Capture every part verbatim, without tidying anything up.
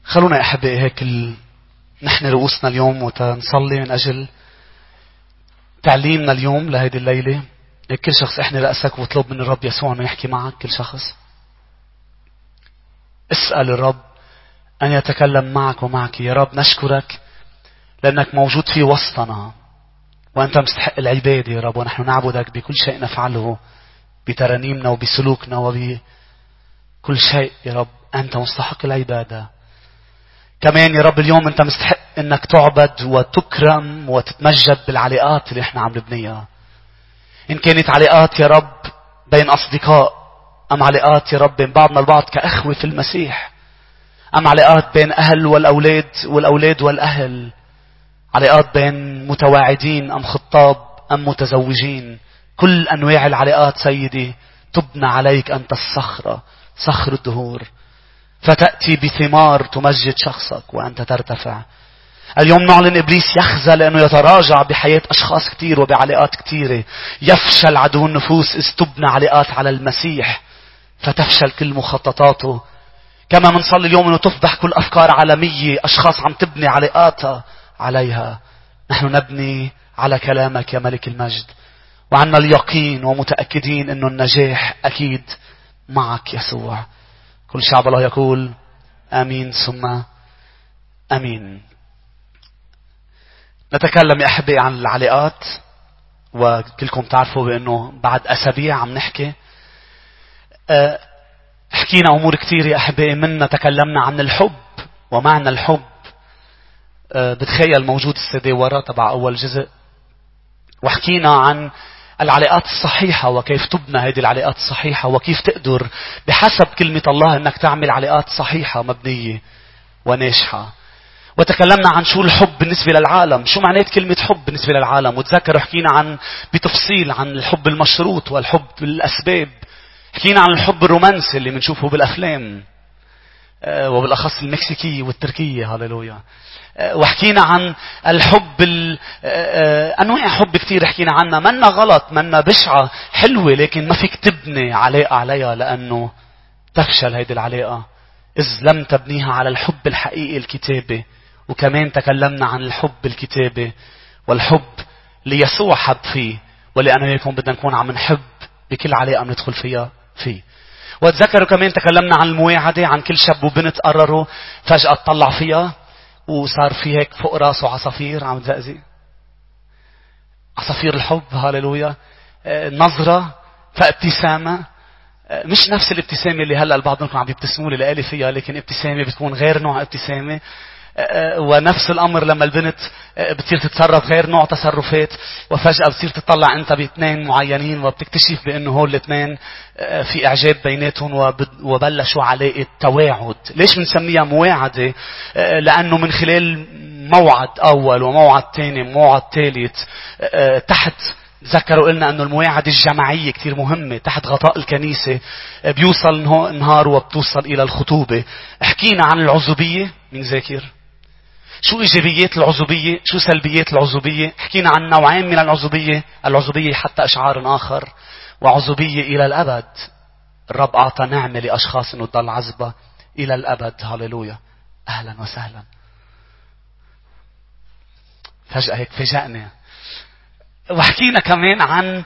خلونا يا أحبائي هيك ال... نحن رؤوسنا اليوم وتنصلي من أجل تعليمنا اليوم لهذه الليلة. هيك كل شخص احنا رأسك واطلب من الرب يسوع أنه يحكي معك. كل شخص اسأل الرب أن يتكلم معك ومعك. يا رب نشكرك لأنك موجود في وسطنا وأنت مستحق العبادة يا رب، ونحن نعبدك بكل شيء نفعله، بترانيمنا وبسلوكنا وبكل شيء يا رب. أنت مستحق العبادة. كمان يا رب اليوم أنت مستحق أنك تعبد وتكرم وتتمجد بالعلاقات اللي احنا عم نبنيها، إن كانت علاقات يا رب بين أصدقاء، أم علاقات يا رب بين بعضنا البعض كأخوة في المسيح، أم علاقات بين أهل والأولاد والأولاد والأهل، علاقات بين متواعدين أم خطاب أم متزوجين. كل أنواع العلاقات سيدي تبنى عليك أنت الصخرة، صخر الدهور، فتأتي بثمار تمجد شخصك وأنت ترتفع. اليوم نعلن إبليس يخزى لأنه يتراجع بحياة أشخاص كتير وبعلاقات كتيرة. يفشل عدو النفوس إذ تبنى علاقات على المسيح، فتفشل كل مخططاته. كما منصلي اليوم أنه تفضح كل أفكار عالمية أشخاص عم تبني علاقاتها عليها. نحن نبني على كلامك يا ملك المجد، وعنا اليقين ومتأكدين أنه النجاح أكيد معك يسوع. كل شعب الله يقول آمين ثم آمين. نتكلم يا أحبائي عن العلاقات، وكلكم تعرفوا بأنه بعد أسابيع عم نحكي أه حكينا أمور كتير يا أحبائي. منا تكلمنا عن الحب ومعنى الحب. أه بتخيل موجود السيدي ورا تبع أول جزء، وحكينا عن العلاقات الصحيحة وكيف تبنى هذه العلاقات الصحيحة، وكيف تقدر بحسب كلمة الله أنك تعمل علاقات صحيحة مبنية وناجحة. وتكلمنا عن شو الحب بالنسبة للعالم، شو معنات كلمة حب بالنسبة للعالم. وتذكروا حكينا عن بتفصيل عن الحب المشروط والحب بالأسباب. حكينا عن الحب الرومانسي اللي بنشوفه بالأفلام وبالأخص المكسيكية والتركية. هاليلويا. وحكينا عن الحب أنواع حب كتير حكينا عنها. منا غلط، منا بشعة، حلوة، لكن ما فيك تبني علاقة عليها لأنه تفشل هيدي العلاقة إذ لم تبنيها على الحب الحقيقي الكتابي. وكمان تكلمنا عن الحب الكتابي والحب اللي يسوع حب فيه، ولأنه يكون بدنا نكون عم نحب بكل علاقة ندخل فيها فيه. وتذكروا كمان تكلمنا عن المواعدة، عن كل شاب وبنت قرروا فجأة تطلع فيها وصار في هيك فوق راسه عصافير عم تزقزق. عصافير الحب. هاليلويا. نظرة فابتسامة، مش نفس الابتسامة اللي هلأ البعض منكم عم يبتسموا لي لقالي فيها، لكن ابتسامة بتكون غير نوع ابتسامة. ونفس الأمر لما البنت بتصير تتصرف غير نوع تصرفات، وفجأة بتصير تطلع أنت باثنين معينين وبتكتشف بأنه هول الاثنين في إعجاب بيناتهم وبلشوا علاقة تواعد. ليش بنسميها مواعدة؟ لأنه من خلال موعد أول وموعد ثاني وموعد ثالث تحت، تذكروا قلنا أنه المواعدة الجماعية كتير مهمة تحت غطاء الكنيسة، بيوصل نهار وبتوصل إلى الخطوبة. حكينا عن العزوبية. من ذاكر شو إيجابيات العزوبية، شو سلبيات العزوبية. حكينا عن نوعين من العزوبية، العزوبية حتى إشعار آخر، وعزوبية إلى الأبد. الرب أعطى نعمة لأشخاص أنه تضل عزبة إلى الأبد. هاليلويا. أهلا وسهلا. فجأة هيك فجأنا. وحكينا كمان عن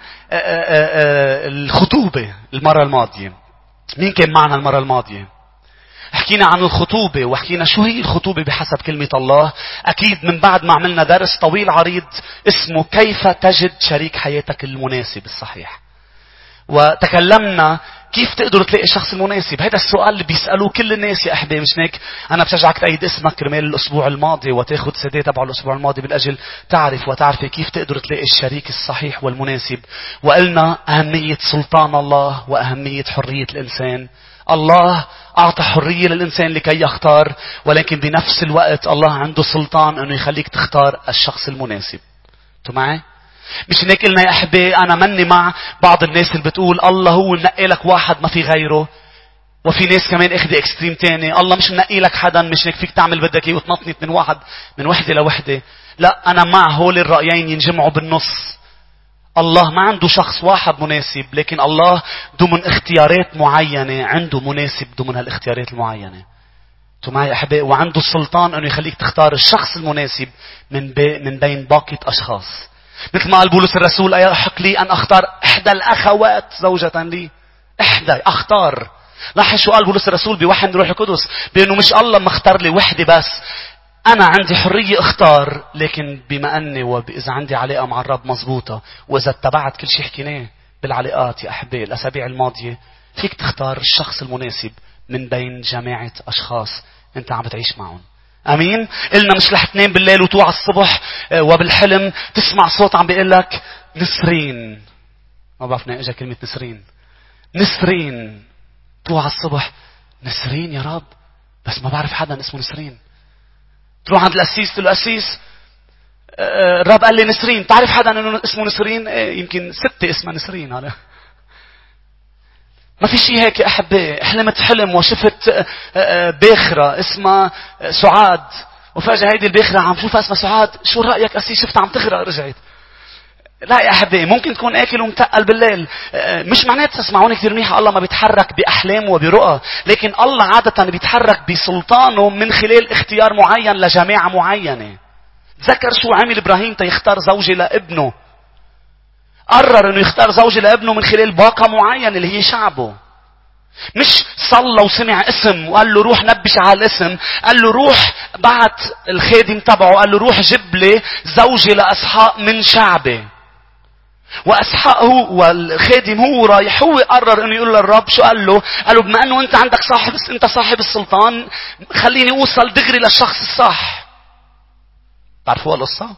الخطوبة المرة الماضية. مين كان معنا المرة الماضية؟ حكينا عن الخطوبة، وحكينا شو هي الخطوبة بحسب كلمة الله. أكيد من بعد ما عملنا درس طويل عريض اسمه كيف تجد شريك حياتك المناسب الصحيح. وتكلمنا كيف تقدر تلاقي الشخص المناسب. هذا السؤال اللي بيسألوه كل الناس يا أحبائي. مش هيك أنا بشجعك تأيد اسمك كرمال الأسبوع الماضي وتاخد سدي تبع الأسبوع الماضي بالأجل تعرف وتعرفي كيف تقدر تلاقي الشريك الصحيح والمناسب. وقلنا أهمية سلطان الله وأهمية حرية الإنسان. الله أعطى حرية للإنسان لكي يختار، ولكن بنفس الوقت الله عنده سلطان أنه يخليك تختار الشخص المناسب. أنتوا معي؟ مش هيك قلنا يا أحبائي أنا مني مع بعض الناس اللي بتقول الله هو منقي لك واحد ما في غيره، وفي ناس كمان اخذ اكستريم تاني، الله مش منقي لك حدا مش هيك فيك تعمل بدك ايه وتنطنط من واحد من وحدة لوحدة. لا، أنا مع هول الرأيين ينجمعوا بالنص. الله ما عنده شخص واحد مناسب، لكن الله ضمن اختيارات معينة عنده مناسب ضمن هالاختيارات المعينة. انتوا معي احبائي؟ وعنده السلطان انه يخليك تختار الشخص المناسب من بي من بين باقة اشخاص. مثل ما قال بولس الرسول: أيحق لي ان اختار احدى الاخوات زوجة لي؟ احدى اختار. لاحظ شو قال بولس الرسول بوحي من روح القدس، بانه مش الله مختار لي وحدة بس، انا عندي حرية اختار، لكن بما اني واذا عندي علاقة مع الرب مزبوطة، واذا اتبعت كل شيء حكيناه بالعلاقات يا احبائي الاسابيع الماضية، فيك تختار الشخص المناسب من بين جماعة اشخاص انت عم بتعيش معهم. امين. قلنا مش رح تنام بالليل وتوعى الصبح وبالحلم تسمع صوت عم بيقول لك نسرين. ما بعرفنا اجا كلمة نسرين. نسرين. توعى الصبح نسرين يا رب، بس ما بعرف حدا اسمه نسرين. تروح عند القسيس تقول له: قسيس الرب قال لي نسرين، تعرف حدا انه اسمه نسرين؟ ايه يمكن ستة اسمها نسرين. هذا ما في شيء هيك يا احبائي. حلمت حلم وشفت باخرة اسمها سعاد، وفجأة هيدي الباخرة عم شوفها اسمها سعاد. شو رأيك قسيس؟ شفتها عم تغرق رجعت. لا يا احبائي، ممكن تكون اكل ومتقل بالليل. مش معناتها تسمعوني كثير منيحة الله ما بيتحرك باحلام وبرؤى، لكن الله عادة بيتحرك بسلطانه من خلال اختيار معين لجماعة معينة. تذكر شو عمل ابراهيم تيختار زوجة لابنه. قرر انه يختار زوجة لابنه من خلال باقة معينة اللي هي شعبه. مش صلى وسمع اسم وقال له روح نبش على الاسم، قال له روح بعت الخادم تبعه قال له روح جيب لي زوجة لاسحاق من شعبه. واسحاق هو والخادم هو رايح، هو قرر انه يقول للرب شو قال له؟ قال له بما انه انت عندك صاحب انت صاحب السلطان، خليني اوصل دغري للشخص الصح. تعرفوا القصة؟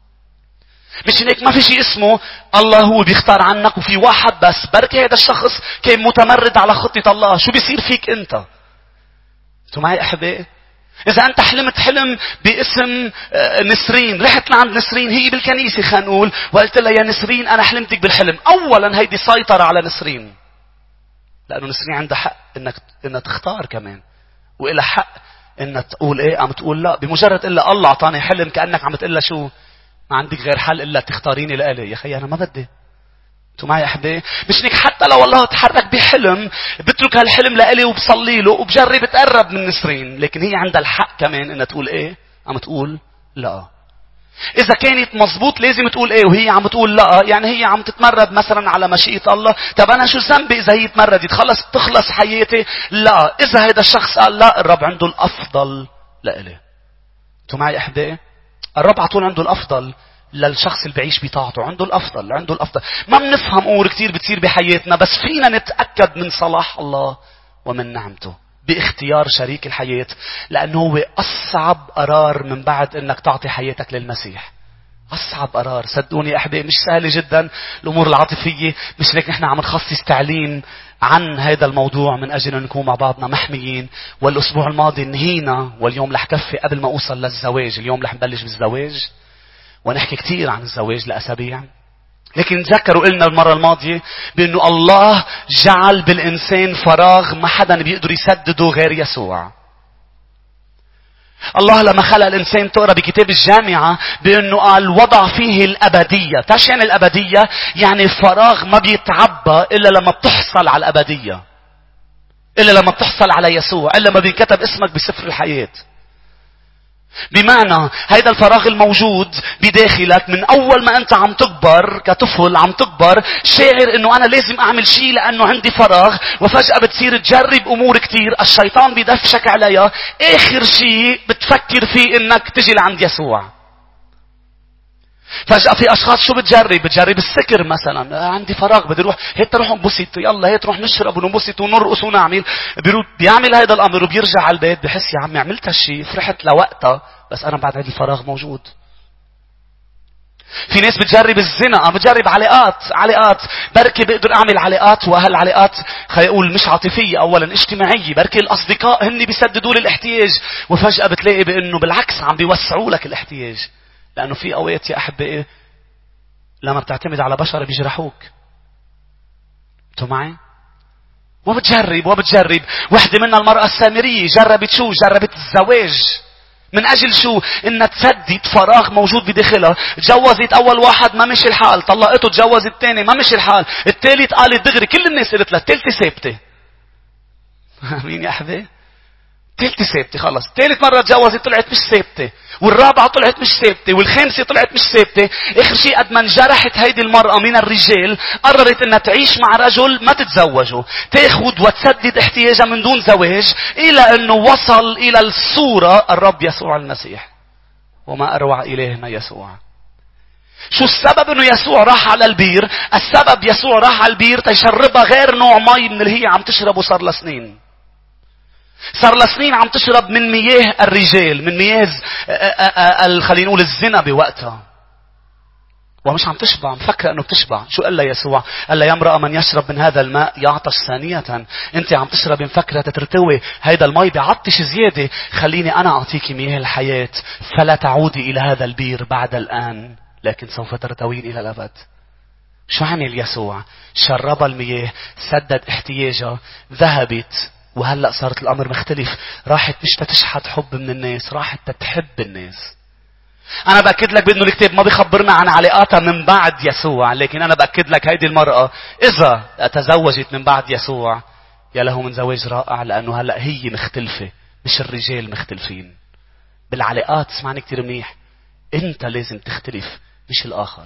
مش هيك ما في شيء اسمه الله هو بيختار عنك وفي واحد بس. بركي هذا الشخص كان متمرد على خطة الله، شو بيصير فيك انت؟ انتوا معي احبائي؟ اذا انت حلمت حلم باسم نسرين، رحت لعند نسرين هي بالكنيسة خلينا نقول، وقلت لها يا نسرين انا حلمتك بالحلم، اولا هيدي سيطرة على نسرين، لانه نسرين عندها حق انك انها تختار كمان، وإلها حق انها تقول ايه عم تقول لا. بمجرد الا الله اعطاني حلم كأنك عم تقول لها شو؟ ما عندك غير حل الا تختاريني لإلي. يا خي انا ما بدي. انتوا معي احبائي؟ مش هيك حتى لو الله تحرك بحلم بترك هالحلم لإلي وبصلي له وبجرب تقرب من نسرين، لكن هي عندها الحق كمان انها تقول ايه؟ عم تقول لا. اذا كانت مزبوط لازم تقول ايه وهي عم تقول لا، يعني هي عم تتمرد مثلا على مشيئة الله. طب انا شو ذنبي اذا هي تمردت؟ خلص تخلص حياتي؟ لا. اذا هذا الشخص قال لا، الرب عنده الافضل لإلي. انتوا معي احبائي؟ الرب على طول عنده الافضل للشخص اللي بعيش بطاعته، عنده الافضل، عنده الافضل. ما بنفهم امور كتير بتصير بحياتنا، بس فينا نتاكد من صلاح الله ومن نعمته باختيار شريك الحياه، لانه هو اصعب قرار من بعد انك تعطي حياتك للمسيح. اصعب قرار صدقوني يا احبائي، مش سهل جدا الامور العاطفيه. مش ليك نحن عم نخصص تعليم عن هذا الموضوع من اجل ان نكون مع بعضنا محميين. والاسبوع الماضي نهينا، واليوم رح كفي قبل ما اوصل للزواج. اليوم رح نبلش بالزواج ونحكي كتير عن الزواج لأسابيع. لكن تذكروا قلنا المرة الماضية بأنه الله جعل بالإنسان فراغ ما حدا بيقدر يسدده غير يسوع. الله لما خلق الإنسان تقرأ بكتاب الجامعة بأنه قال وضع فيه الأبدية. تعرف يعني الأبدية؟ يعني فراغ ما بيتعبى إلا لما بتحصل على الأبدية، إلا لما بتحصل على يسوع، إلا لما بينكتب اسمك بسفر الحياة. بمعنى هيدا الفراغ الموجود بداخلك من اول ما انت عم تكبر كطفل، عم تكبر شاعر انه انا لازم اعمل شيء لانه عندي فراغ، وفجأة بتصير تجرب امور كتير الشيطان بيدفشك عليها. اخر شيء بتفكر فيه انك تجي لعند يسوع. فجأة في اشخاص شو بتجرب؟ بتجرب السكر مثلا. عندي فراغ بدي اروح هيك نروح نبسط، يلا هيك نروح نشرب ونبسط ونرقص ونعمل. بيعمل هذا الامر وبيرجع على البيت بحس يا عمي عملت هالشيء، فرحت لوقتها بس انا بعد عندي الفراغ موجود. في ناس بتجرب الزنا، بتجرب علاقات علاقات بركي بقدر اعمل علاقات، وهالعلاقات خلينا نقول مش عاطفيه، اولا اجتماعيه. بركي الاصدقاء هن بيسددوا لي الاحتياج، وفجأة بتلاقي بانه بالعكس عم بيوسعوا لك الاحتياج. لأنه في أوقات يا أحبائي لما بتعتمد على بشر بيجرحوك. أنتوا معي؟ وبتجرب وبتجرب. واحدة منها المرأة السامرية جربت شو؟ جربت الزواج. من أجل شو؟ إنها تسدد فراغ موجود بداخلها. تجوزت أول واحد ما مشي الحال، طلقته تجوزت الثاني ما مشي الحال، الثالث قالت دغري. كل الناس قالت لها الثالثة ثابتة. مين يا أحبائي؟ ثالثة ثابتة خلص. ثالث مرة تجوزت طلعت مش ثابتة. والرابعة طلعت مش ثابتة. والخامسة طلعت مش ثابتة. آخر شيء قد ما انجرحت هيدي المرأة من الرجال قررت انها تعيش مع رجل ما تتزوجه. تاخد وتسدد احتياجها من دون زواج الى انه وصل الى الصورة الرب يسوع المسيح. وما اروع الهنا يسوع. شو السبب انه يسوع راح على البير؟ السبب يسوع راح على البير تيشربها غير نوع مي من اللي هي عم تشربه صار لها سنين. صار لها سنين عم تشرب من مياه الرجال، من مياه خلينا نقول الزنا بوقتها. ومش عم تشبع، مفكرة انه بتشبع. شو قال لها يسوع؟ قال لها يا امرأة من يشرب من هذا الماء يعطش ثانية. انت عم تشرب مفكرة تترتوي، هيدا المي بيعطش زيادة. خليني انا اعطيك مياه الحياة، فلا تعودي الى هذا البير بعد الان، لكن سوف ترتوين الى الابد. شو عمل يسوع؟ شربها المياه، سدد احتياجها، ذهبت. وهلأ صارت الأمر مختلف. راحت مش تتشحت حب من الناس، راحت تتحب الناس. أنا بأكد لك بأنه الكتاب ما بيخبرنا عن علاقاتها من بعد يسوع، لكن أنا بأكد لك هيدي المرأة إذا تزوجت من بعد يسوع يا له من زواج رائع، لأنه هلأ هي مختلفة، مش الرجال مختلفين. بالعلاقات اسمعني كتير منيح، أنت لازم تختلف مش الآخر.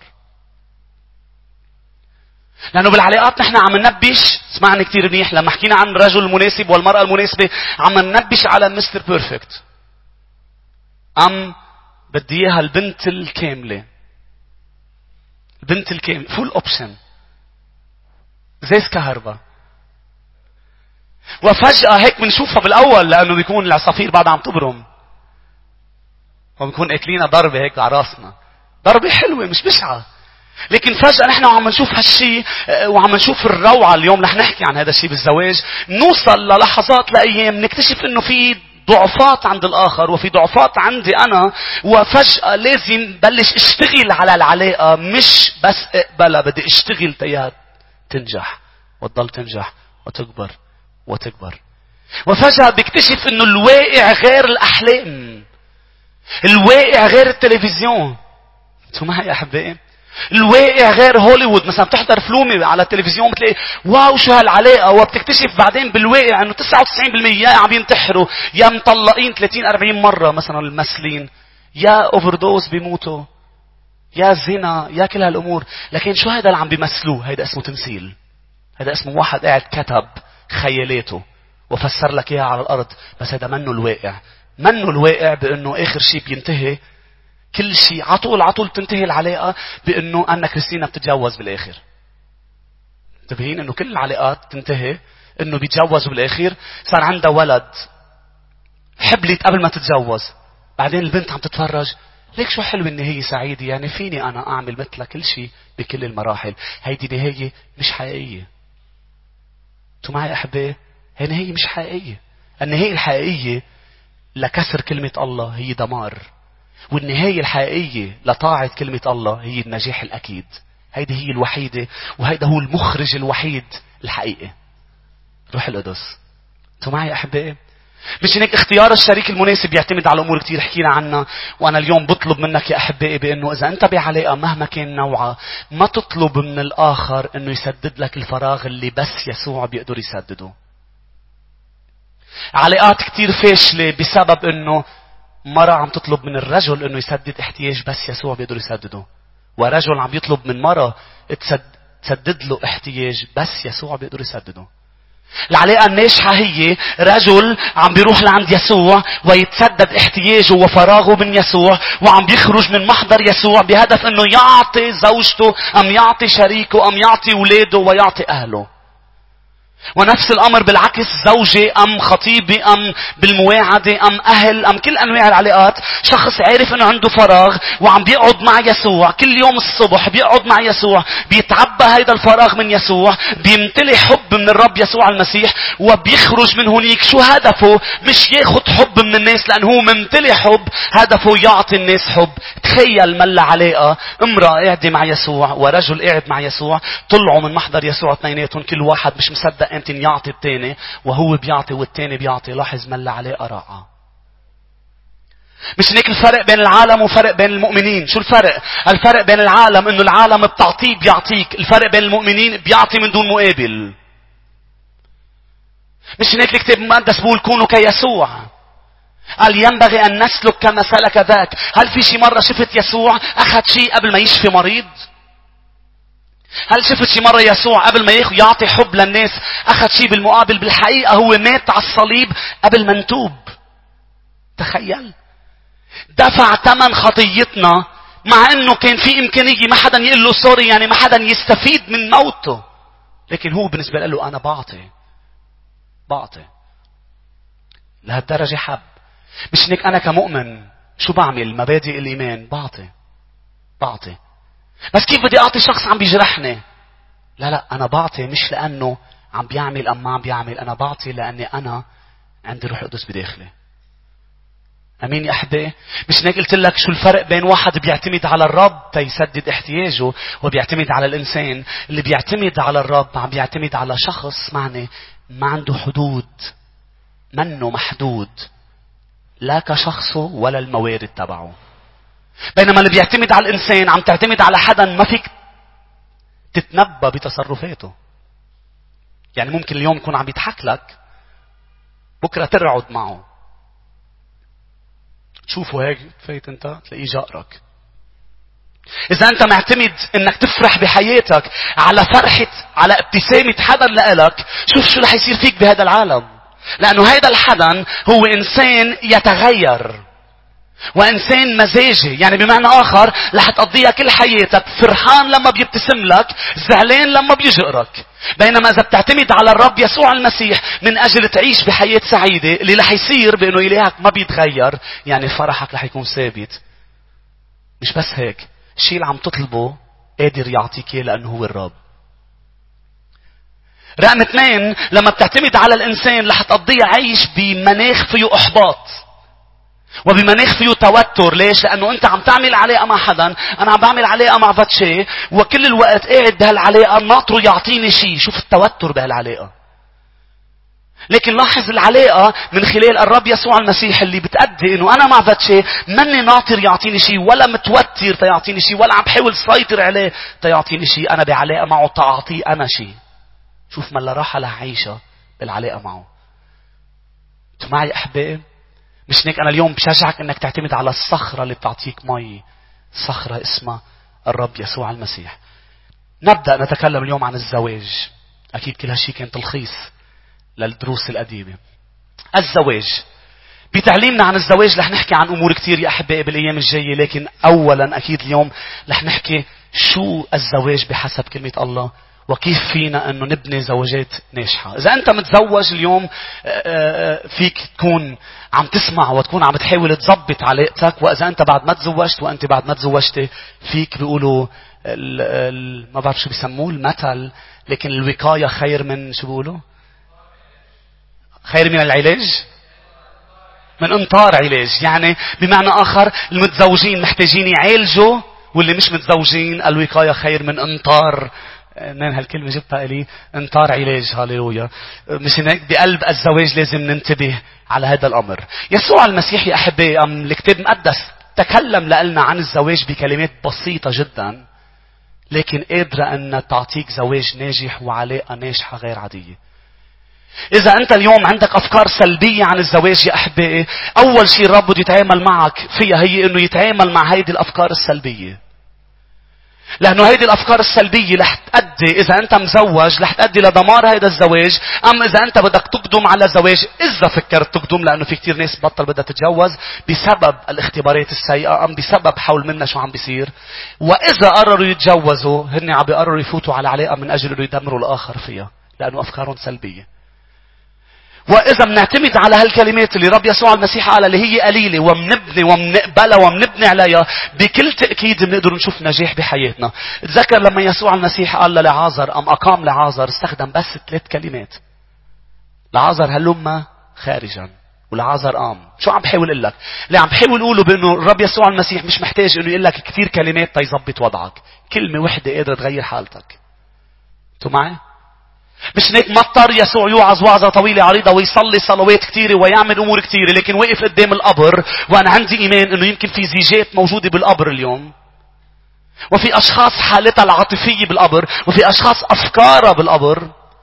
لأنه بالعلاقات نحن عم ننبش، اسمعني كتير منيح، لما حكينا عن الرجل المناسب والمرأة المناسبة عم ننبش على مستر بيرفكت. أم بدي إياها البنت الكاملة، البنت الكاملة فول أوبشن زي الكهرباء. وفجأة هيك بنشوفها بالأول لأنه بيكون العصافير بعد عم تبرم وبنكون أكلينا ضربة هيك على راسنا، ضربة حلوة مش بشعة. لكن فجأة نحن وعم نشوف هالشي وعم نشوف الروعة. اليوم رح نحكي عن هذا الشيء بالزواج. نوصل للحظات لأيام نكتشف إنه في ضعفات عند الآخر وفي ضعفات عندي أنا، وفجأة لازم بلش اشتغل على العلاقة، مش بس اقبلها، بدي اشتغل تيها تنجح وتضل تنجح وتكبر وتكبر. وفجأة بكتشف إنه الواقع غير الأحلام، الواقع غير التلفزيون. انتوا معي يا أحبائي؟ الواقع غير هوليوود. مثلا بتحضر فلومي على التلفزيون بتلاقي واو شو هالعلاقة، وبتكتشف بعدين بالواقع انه تسعة وتسعين بالمية يا عم ينتحروا يا مطلقين ثلاثين أربعين مرة مثلا الممثلين، يا اوفردوز بيموتوا، يا زنا، يا كل هالامور. لكن شو هذا اللي عم بيمثلوه؟ هيدا اسمه تمثيل. هذا اسمه واحد قاعد كتب خيالاته وفسر لك اياها على الارض، بس هذا منه الواقع. منه الواقع بانه اخر شيء بينتهي كل شيء عطول عطول تنتهي العلاقة بأنه أن كريستينا بتتجوز بالآخر. انتبهين أنه كل العلاقات تنتهي أنه بيتجوزوا بالآخر. صار عندها ولد، حبلت قبل ما تتجوز، بعدين البنت عم تتفرج، ليك شو حلو إن هي سعيدة، يعني فيني أنا أعمل مثلها كل شيء بكل المراحل. هيدي نهاية مش حقيقية. انتوا معي أحبائي؟ هي نهاية مش حقيقية. النهاية الحقيقية لكسر كلمة الله هي دمار، والنهاية الحقيقية لطاعة كلمة الله هي النجاح الأكيد. هيدي هي الوحيدة، وهيدا هو المخرج الوحيد الحقيقي، روح القدس. انتوا معي يا أحبائي؟ مش هيك اختيار الشريك المناسب يعتمد على أمور كتير حكينا عنها. وأنا اليوم بطلب منك يا أحبائي بأنه إذا أنت بعلاقة مهما كان نوعها، ما تطلب من الآخر أنه يسدد لك الفراغ اللي بس يسوع بيقدر يسدده. علاقات كتير فاشلة بسبب أنه مرة عم تطلب من الرجل انه يسدد احتياج بس يسوع بيقدر يسدده، ورجل عم يطلب من مرة تسدد له احتياج بس يسوع بيقدر يسدده. العلاقة الناجحة هي رجل عم بيروح لعند يسوع ويتسدد احتياجه وفراغه من يسوع، وعم بيخرج من محضر يسوع بهدف انه يعطي زوجته ام يعطي شريكه ام يعطي اولاده ويعطي اهله. ونفس الأمر بالعكس، زوجي أم خطيبي أم بالمواعدة أم أهل أم كل أنواع العلاقات. شخص عارف أنه عنده فراغ وعم بيقعد مع يسوع كل يوم الصبح، بيقعد مع يسوع، بيتعبى هيدا الفراغ من يسوع، بيمتلي حب من الرب يسوع المسيح، وبيخرج من هنيك. شو هدفه؟ مش ياخد حب من الناس لأنه هو ممتلي حب، هدفه يعطي الناس حب. تخيل ملا علاقة امرأة قاعدة مع يسوع ورجل قاعد مع يسوع، طلعوا من محضر يسوع اثنيناتهم، كل واحد مش مصدق امتى يعطي التاني، وهو بيعطي والتاني بيعطي. لاحظ ملا علاقة رائعة. مش هيك الفرق بين العالم وفرق بين المؤمنين؟ شو الفرق؟ الفرق بين العالم انه العالم بتعطيه بيعطيك، الفرق بين المؤمنين بيعطي من دون مقابل. مش هيك الكتاب المقدس بيقول كونوا كيسوع؟ قال ينبغي أن نسلك كما سلك ذاك. هل في شي مرة شفت يسوع أخذ شيء قبل ما يشفي مريض؟ هل شفت شي مرة يسوع قبل ما يعطي حب للناس أخذ شيء بالمقابل؟ بالحقيقة هو مات على الصليب قبل ما نتوب. تخيل، دفع ثمن خطيتنا، مع انه كان في امكانية ما حدا يقول له سوري، يعني ما حدا يستفيد من موته، لكن هو بالنسبة له انا بعطي بعطي لهالدرجة حب. مش انك انا كمؤمن شو بعمل؟ مبادئ الايمان، بعطي بعطي بس كيف بدي اعطي شخص عم بيجرحني؟ لا لا، انا بعطي مش لانه عم بيعمل ام ما عم بيعمل، انا بعطي لاني انا عندي روح القدس بداخلي. امين يا احبائي؟ مش هيك قلت لك شو الفرق بين واحد بيعتمد على الرب تيسدد احتياجه وبيعتمد على الانسان؟ اللي بيعتمد على الرب عم بيعتمد على شخص معني ما عنده حدود، منه محدود لا كشخصه ولا الموارد تبعه. بينما اللي بيعتمد على الانسان عم تعتمد على حدا ما فيك تتنبأ بتصرفاته. يعني ممكن اليوم يكون عم يضحك لك، بكره ترعد معه، تشوفوا هيك فايت انت تلاقيه جارك. اذا انت معتمد انك تفرح بحياتك على فرحة على ابتسامة حدا لإلك، شوف شو رح يصير فيك بهذا العالم. لانه هيدا الحدا هو انسان يتغير وانسان مزاجي. يعني بمعنى اخر رح تقضيها كل حياتك فرحان لما بيبتسم لك، زعلان لما بيجقرك. بينما اذا بتعتمد على الرب يسوع المسيح من اجل تعيش بحياة سعيدة، اللي رح يصير بانه الهك ما بيتغير، يعني فرحك رح يكون ثابت. مش بس هيك، الشيء اللي عم تطلبه قادر يعطيك اياه لانه هو الرب. رقم اثنين، لما بتعتمد على الانسان رح تقضيها عايش بمناخ فيه احباط وبمناخ فيه توتر. ليش؟ لأنه أنت عم تعمل علاقة مع حدا، أنا عم بعمل علاقة مع فاتشي، وكل الوقت قاعد بهالعلاقة ناطره يعطيني شيء. شوف التوتر بهالعلاقة. لكن لاحظ العلاقة من خلال الرب يسوع المسيح اللي بتأدي إنه أنا مع فاتشي مني ناطر يعطيني شيء، ولا متوتر تيعطيني شيء، ولا عم بحاول سيطر عليه تيعطيني شيء. أنا بعلاقة معه تعطيه أنا شيء. شوف ما لا راحة لها عيشة بالعلاقة معه. أنتوا معي أحبائي؟ مش هيك أنا اليوم بشجعك أنك تعتمد على الصخرة اللي بتعطيك مي، صخرة اسمها الرب يسوع المسيح. نبدأ نتكلم اليوم عن الزواج. أكيد كل هالشي كان تلخيص للدروس القديمة. الزواج، بتعليمنا عن الزواج رح نحكي عن أمور كتير يا أحبائي بالأيام الجاية، لكن أولا أكيد اليوم رح نحكي شو الزواج بحسب كلمة الله، وكيف فينا أنه نبني زواجات ناجحة. إذا أنت متزوج اليوم فيك تكون عم تسمع وتكون عم تحاول تضبط علاقتك. وإذا أنت بعد ما تزوجت وأنت بعد ما تزوجتي فيك بيقولوا ال ال ما بعرف شو بيسموه المثل، لكن الوقاية خير من شو بيقولوا؟ خير من العلاج، من انطار علاج. يعني بمعنى آخر المتزوجين محتاجين يعالجوا، واللي مش متزوجين الوقاية خير من انطار. من هالكلمة جبتها لي انطار علاج. هاليلويا. مش هيك بقلب الزواج لازم ننتبه على هذا الأمر. يسوع المسيح يا أحبائي أم الكتاب المقدس تكلم لنا عن الزواج بكلمات بسيطة جدا، لكن قادرة أن تعطيك زواج ناجح وعلاقة ناجحة غير عادية. إذا أنت اليوم عندك أفكار سلبية عن الزواج يا أحبائي، أول شيء الرب بده يتعامل معك فيها هي إنه يتعامل مع هيدي الأفكار السلبية. لأنه هيدي الأفكار السلبية رح تؤدي، إذا أنت مزوج رح تؤدي لدمار هيدا الزواج. أما إذا أنت بدك تقدم على زواج، إذا فكرت تقدم، لأنه في كتير ناس بطل بدها تتجوز بسبب الاختبارات السيئة أم بسبب حول منا شو عم بيصير. وإذا قرروا يتجوزوا هن عم بيقرروا يفوتوا على علاقة من أجل إنه يدمروا الآخر فيها، لأنه أفكارهم سلبية. وإذا بنعتمد على هالكلمات اللي رب يسوع المسيح قال اللي هي قليلة ومنبني ومنقبلها ومنبني عليها، بكل تأكيد بنقدر نشوف نجاح بحياتنا. تذكر لما يسوع المسيح قال لعازر أم أقام لعازر، استخدم بس ثلاث كلمات. لعازر هلم خارجا، ولعازر قام. شو عم بحاول اقول لك؟ اللي عم بحاول اقوله بانه الرب يسوع المسيح مش محتاج انه يقول لك كثير كلمات تيظبط وضعك. كلمة وحدة قادرة تغير حالتك. انتوا معي؟ مش هيك ما اضطر يسوع يوعظ وعظة طويلة عريضة ويصلي صلوات كتيرة ويعمل أمور كتيرة، لكن وقف قدام القبر. وأنا عندي إيمان إنه يمكن في زيجات موجودة بالقبر اليوم، وفي أشخاص حالتها العاطفية بالقبر، وفي أشخاص أفكارها بالقبر.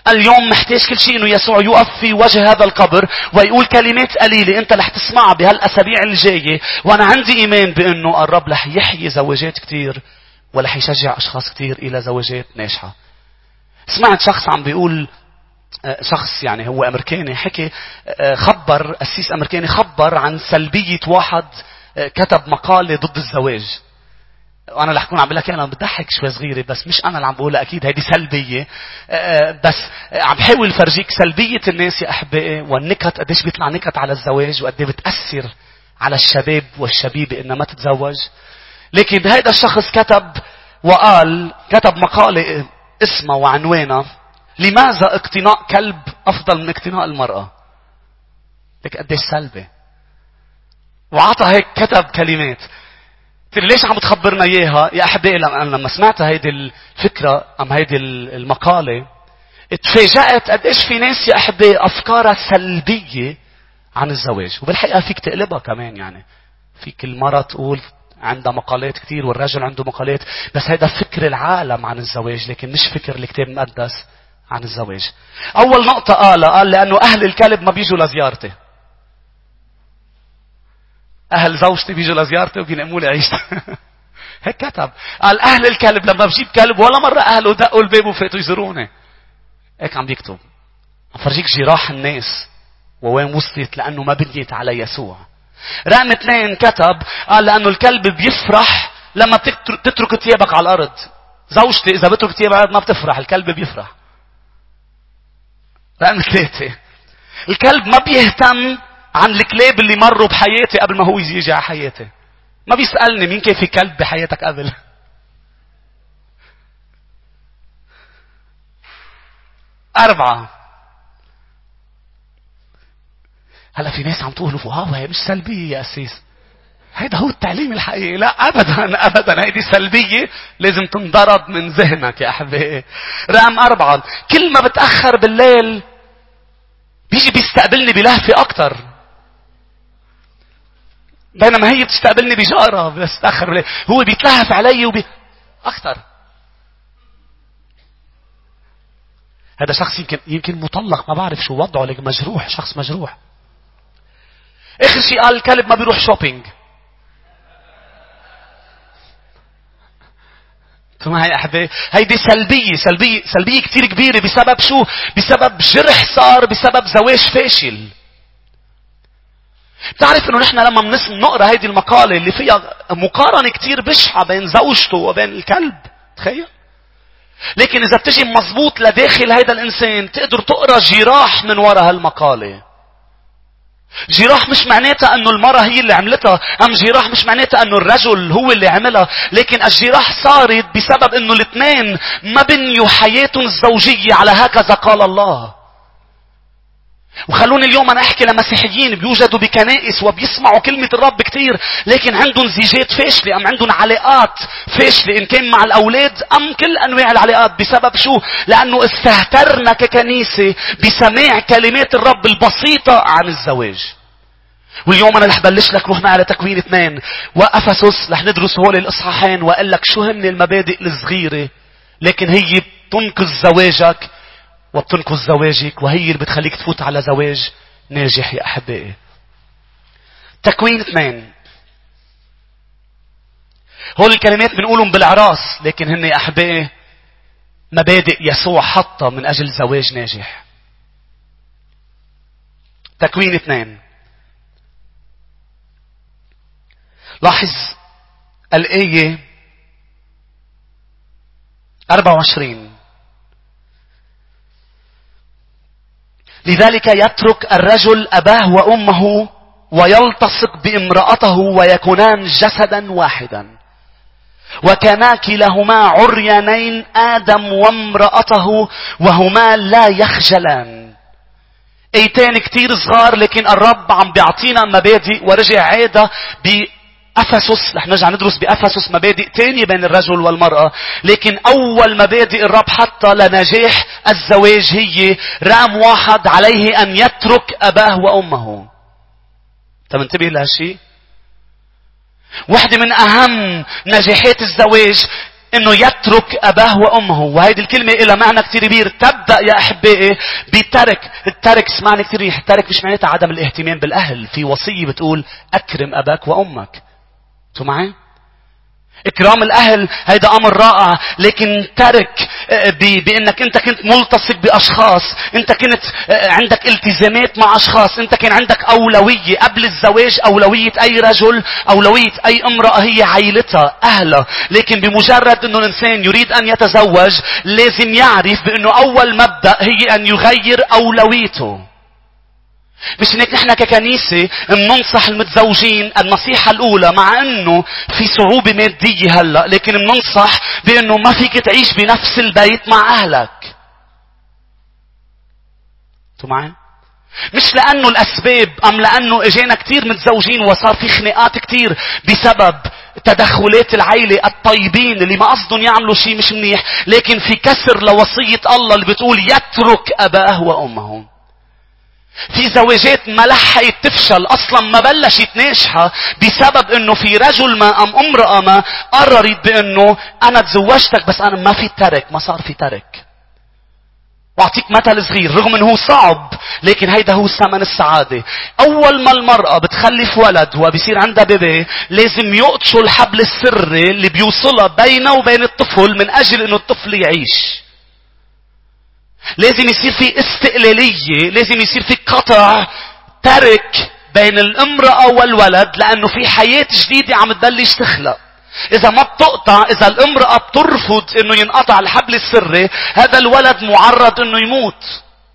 اليوم محتاج كل شيء انه يسوع يقف في وجه هذا القبر ويقول كلمات قليلة انت رح تسمعها بهالاسابيع الجاية، وانا عندي ايمان بانه الرب رح يحيي زواجات كتير ورح يشجع اشخاص كتير الى زواجات ناجحة. سمعت شخص عم بيقول، شخص يعني هو امريكاني، حكي خبر قسيس امريكاني خبر عن سلبية واحد كتب مقالة ضد الزواج. وانا اللي حكون عم بقول لك انا بضحك شوي صغيره، بس مش انا اللي عم بقولها، اكيد هيدي سلبيه، بس عم بحاول فرجيك سلبيه الناس يا احبائي، والنكت قديش بيطلع نكت على الزواج وقد ايه بتاثر على الشباب والشبيبه انها ما تتزوج. لكن هيدا الشخص كتب وقال، كتب مقاله اسمها وعنوانها لماذا اقتناء كلب افضل من اقتناء المراه. لك قديش سلبي. وعطى هيك كتب كلمات. ليش عم تخبرنا اياها يا احبائي؟ لما سمعت هيدي الفكره ام هيدي المقاله اتفاجأت قديش في ناس يا احبائي افكارها سلبيه عن الزواج. وبالحقيقه فيك تقلبها كمان، يعني فيك المراه تقول عندها مقالات كتير والرجل عنده مقالات، بس هيدا فكر العالم عن الزواج، لكن مش فكر الكتاب المقدس عن الزواج. اول نقطه قال قال لانه اهل الكلب ما بيجوا لزيارتي. أهل زوجتي بيجوا لزيارتي وبينقموا لي عيشتي. هيك كتب. قال أهل الكلب لما بجيب كلب ولا مرة أهله دقوا الباب وفاتوا يزوروني. هيك عم بيكتب. عم فرجيك جراح الناس ووين وصلت لأنه ما بنيت على يسوع. رقم اثنين كتب قال لأنه الكلب بيفرح لما تترك ثيابك على الأرض. زوجتي إذا بترك ثيابها على الأرض ما بتفرح، الكلب بيفرح. رقم ثلاثة الكلب ما بيهتم عن الكلاب اللي مروا بحياتي قبل ما هو يجي على حياتي. ما بيسألني مين كان في كلب بحياتك قبل. أربعة. هلا في ناس عم تقولوا واو هي مش سلبية يا أسيس، هيدا هو التعليم الحقيقي. لا أبدا أبدا، هيدي سلبية لازم تنضرب من ذهنك يا أحبائي. رقم أربعة كل ما بتأخر بالليل بيجي بيستقبلني بلهفة أكتر، بينما هي بتستقبلني بجارة بس تأخر بالليل. هو بيتلهف علي وبي أكتر. هذا شخص يمكن يمكن مطلق، ما بعرف شو وضعه، لكن مجروح، شخص مجروح. آخر شيء قال الكلب ما بيروح شوبينج. ثم هاي أحبائي هيدي سلبية سلبية سلبية كتير كبيرة. بسبب شو؟ بسبب جرح صار بسبب زواج فاشل. بتعرف انه نحن لما بنسمع نقرا هيدي المقالة اللي فيها مقارنة كتير بشعة بين زوجته وبين الكلب، تخيل. لكن اذا بتجي مزبوط لداخل هيدا الانسان تقدر تقرا جراح من وراء هالمقالة. جراح مش معناتها انه المرأة هي اللي عملتها، ام جراح مش معناتها انه الرجل هو اللي عملها، لكن الجراح صارت بسبب انه الاثنين ما بنيوا حياتهم الزوجية على هكذا قال الله. وخلوني اليوم أنا أحكي لمسيحيين بيوجدوا بكنائس وبيسمعوا كلمة الرب كتير، لكن عندهم زيجات فاشلة أم عندهم علاقات فاشلة، إن كان مع الأولاد أم كل أنواع العلاقات. بسبب شو؟ لأنه استهترنا ككنيسة بسماع كلمات الرب البسيطة عن الزواج. واليوم أنا رح بلش لك روح معي على تكوين اثنين وأفسس، رح ندرس هول الإصحاحين وأقول لك شو هن المبادئ الصغيرة لكن هي بتنقذ زواجك وبتنقذ زواجك، وهي اللي بتخليك تفوت على زواج ناجح يا أحبائي. تكوين اثنين. هول الكلمات بنقولهم بالعراس، لكن هن يا أحبائي مبادئ يسوع حطها من أجل زواج ناجح. تكوين اثنين. لاحظ الآية أربعة وعشرين. لذلك يترك الرجل أباه وأمه ويلتصق بامرأته ويكونان جسدا واحدا. وكانا كلاهما عريانين آدم وامرأته وهما لا يخجلان. ايتين كتير صغار لكن الرب عم بيعطينا مبادئ، ورجع عادة بأفسس. رح نرجع ندرس بأفسس مبادئ تانية بين الرجل والمرأة، لكن أول مبادئ الرب حتى لنجاح الزواج هي رقم واحد عليه أن يترك أباه وأمه. طب انتبه لهالشيء. واحدة من أهم نجاحات الزواج انه يترك اباه وامه. وهيدي الكلمة إلى معنى كتير كبير. تبدأ يا احبائي بترك. الترك اسمعني كتير ريح. الترك مش معناتها عدم الاهتمام بالاهل. في وصية بتقول اكرم اباك وامك. انتوا معي؟ اكرام الاهل هيدا امر رائع، لكن ترك بانك انت كنت ملتصق باشخاص، انت كنت عندك التزامات مع اشخاص، انت كان عندك اولوية قبل الزواج. اولوية اي رجل، اولوية اي امرأة هي عائلتها، اهلها. لكن بمجرد انه الانسان يريد ان يتزوج لازم يعرف بانه اول مبدأ هي ان يغير اولويته. مش هيك نحن ككنيسة مننصح المتزوجين النصيحة الأولى، مع أنه في صعوبة مادية هلأ، لكن مننصح بأنه ما فيك تعيش بنفس البيت مع أهلك. انتوا معي؟ مش لأنه الأسباب، أم لأنه اجينا كتير متزوجين وصار في خناقات كتير بسبب تدخلات العيلة الطيبين اللي ما قصدهم يعملوا شيء مش منيح، لكن في كسر لوصية الله اللي بتقول يترك أباه وأمه. في زواجات ما لحقت تفشل اصلا، ما بلشت ناجحة بسبب انه في رجل ما ام امرأة ما قررت بانه انا تزوجتك بس انا ما في ترك، ما صار في ترك. واعطيك مثل صغير رغم انه هو صعب، لكن هيدا هو ثمن السعادة. اول ما المرأة بتخلف ولد وبيصير عندها بيبي، لازم يقطشوا الحبل السري اللي بيوصلها بينه وبين الطفل من اجل انه الطفل يعيش. لازم يصير في استقلالية، لازم يصير في قطع ترك بين الامرأة والولد، لأنه في حياة جديدة عم تبلش تخلق. إذا ما بتقطع، إذا الامرأة بترفض إنه ينقطع الحبل السري، هذا الولد معرض إنه يموت.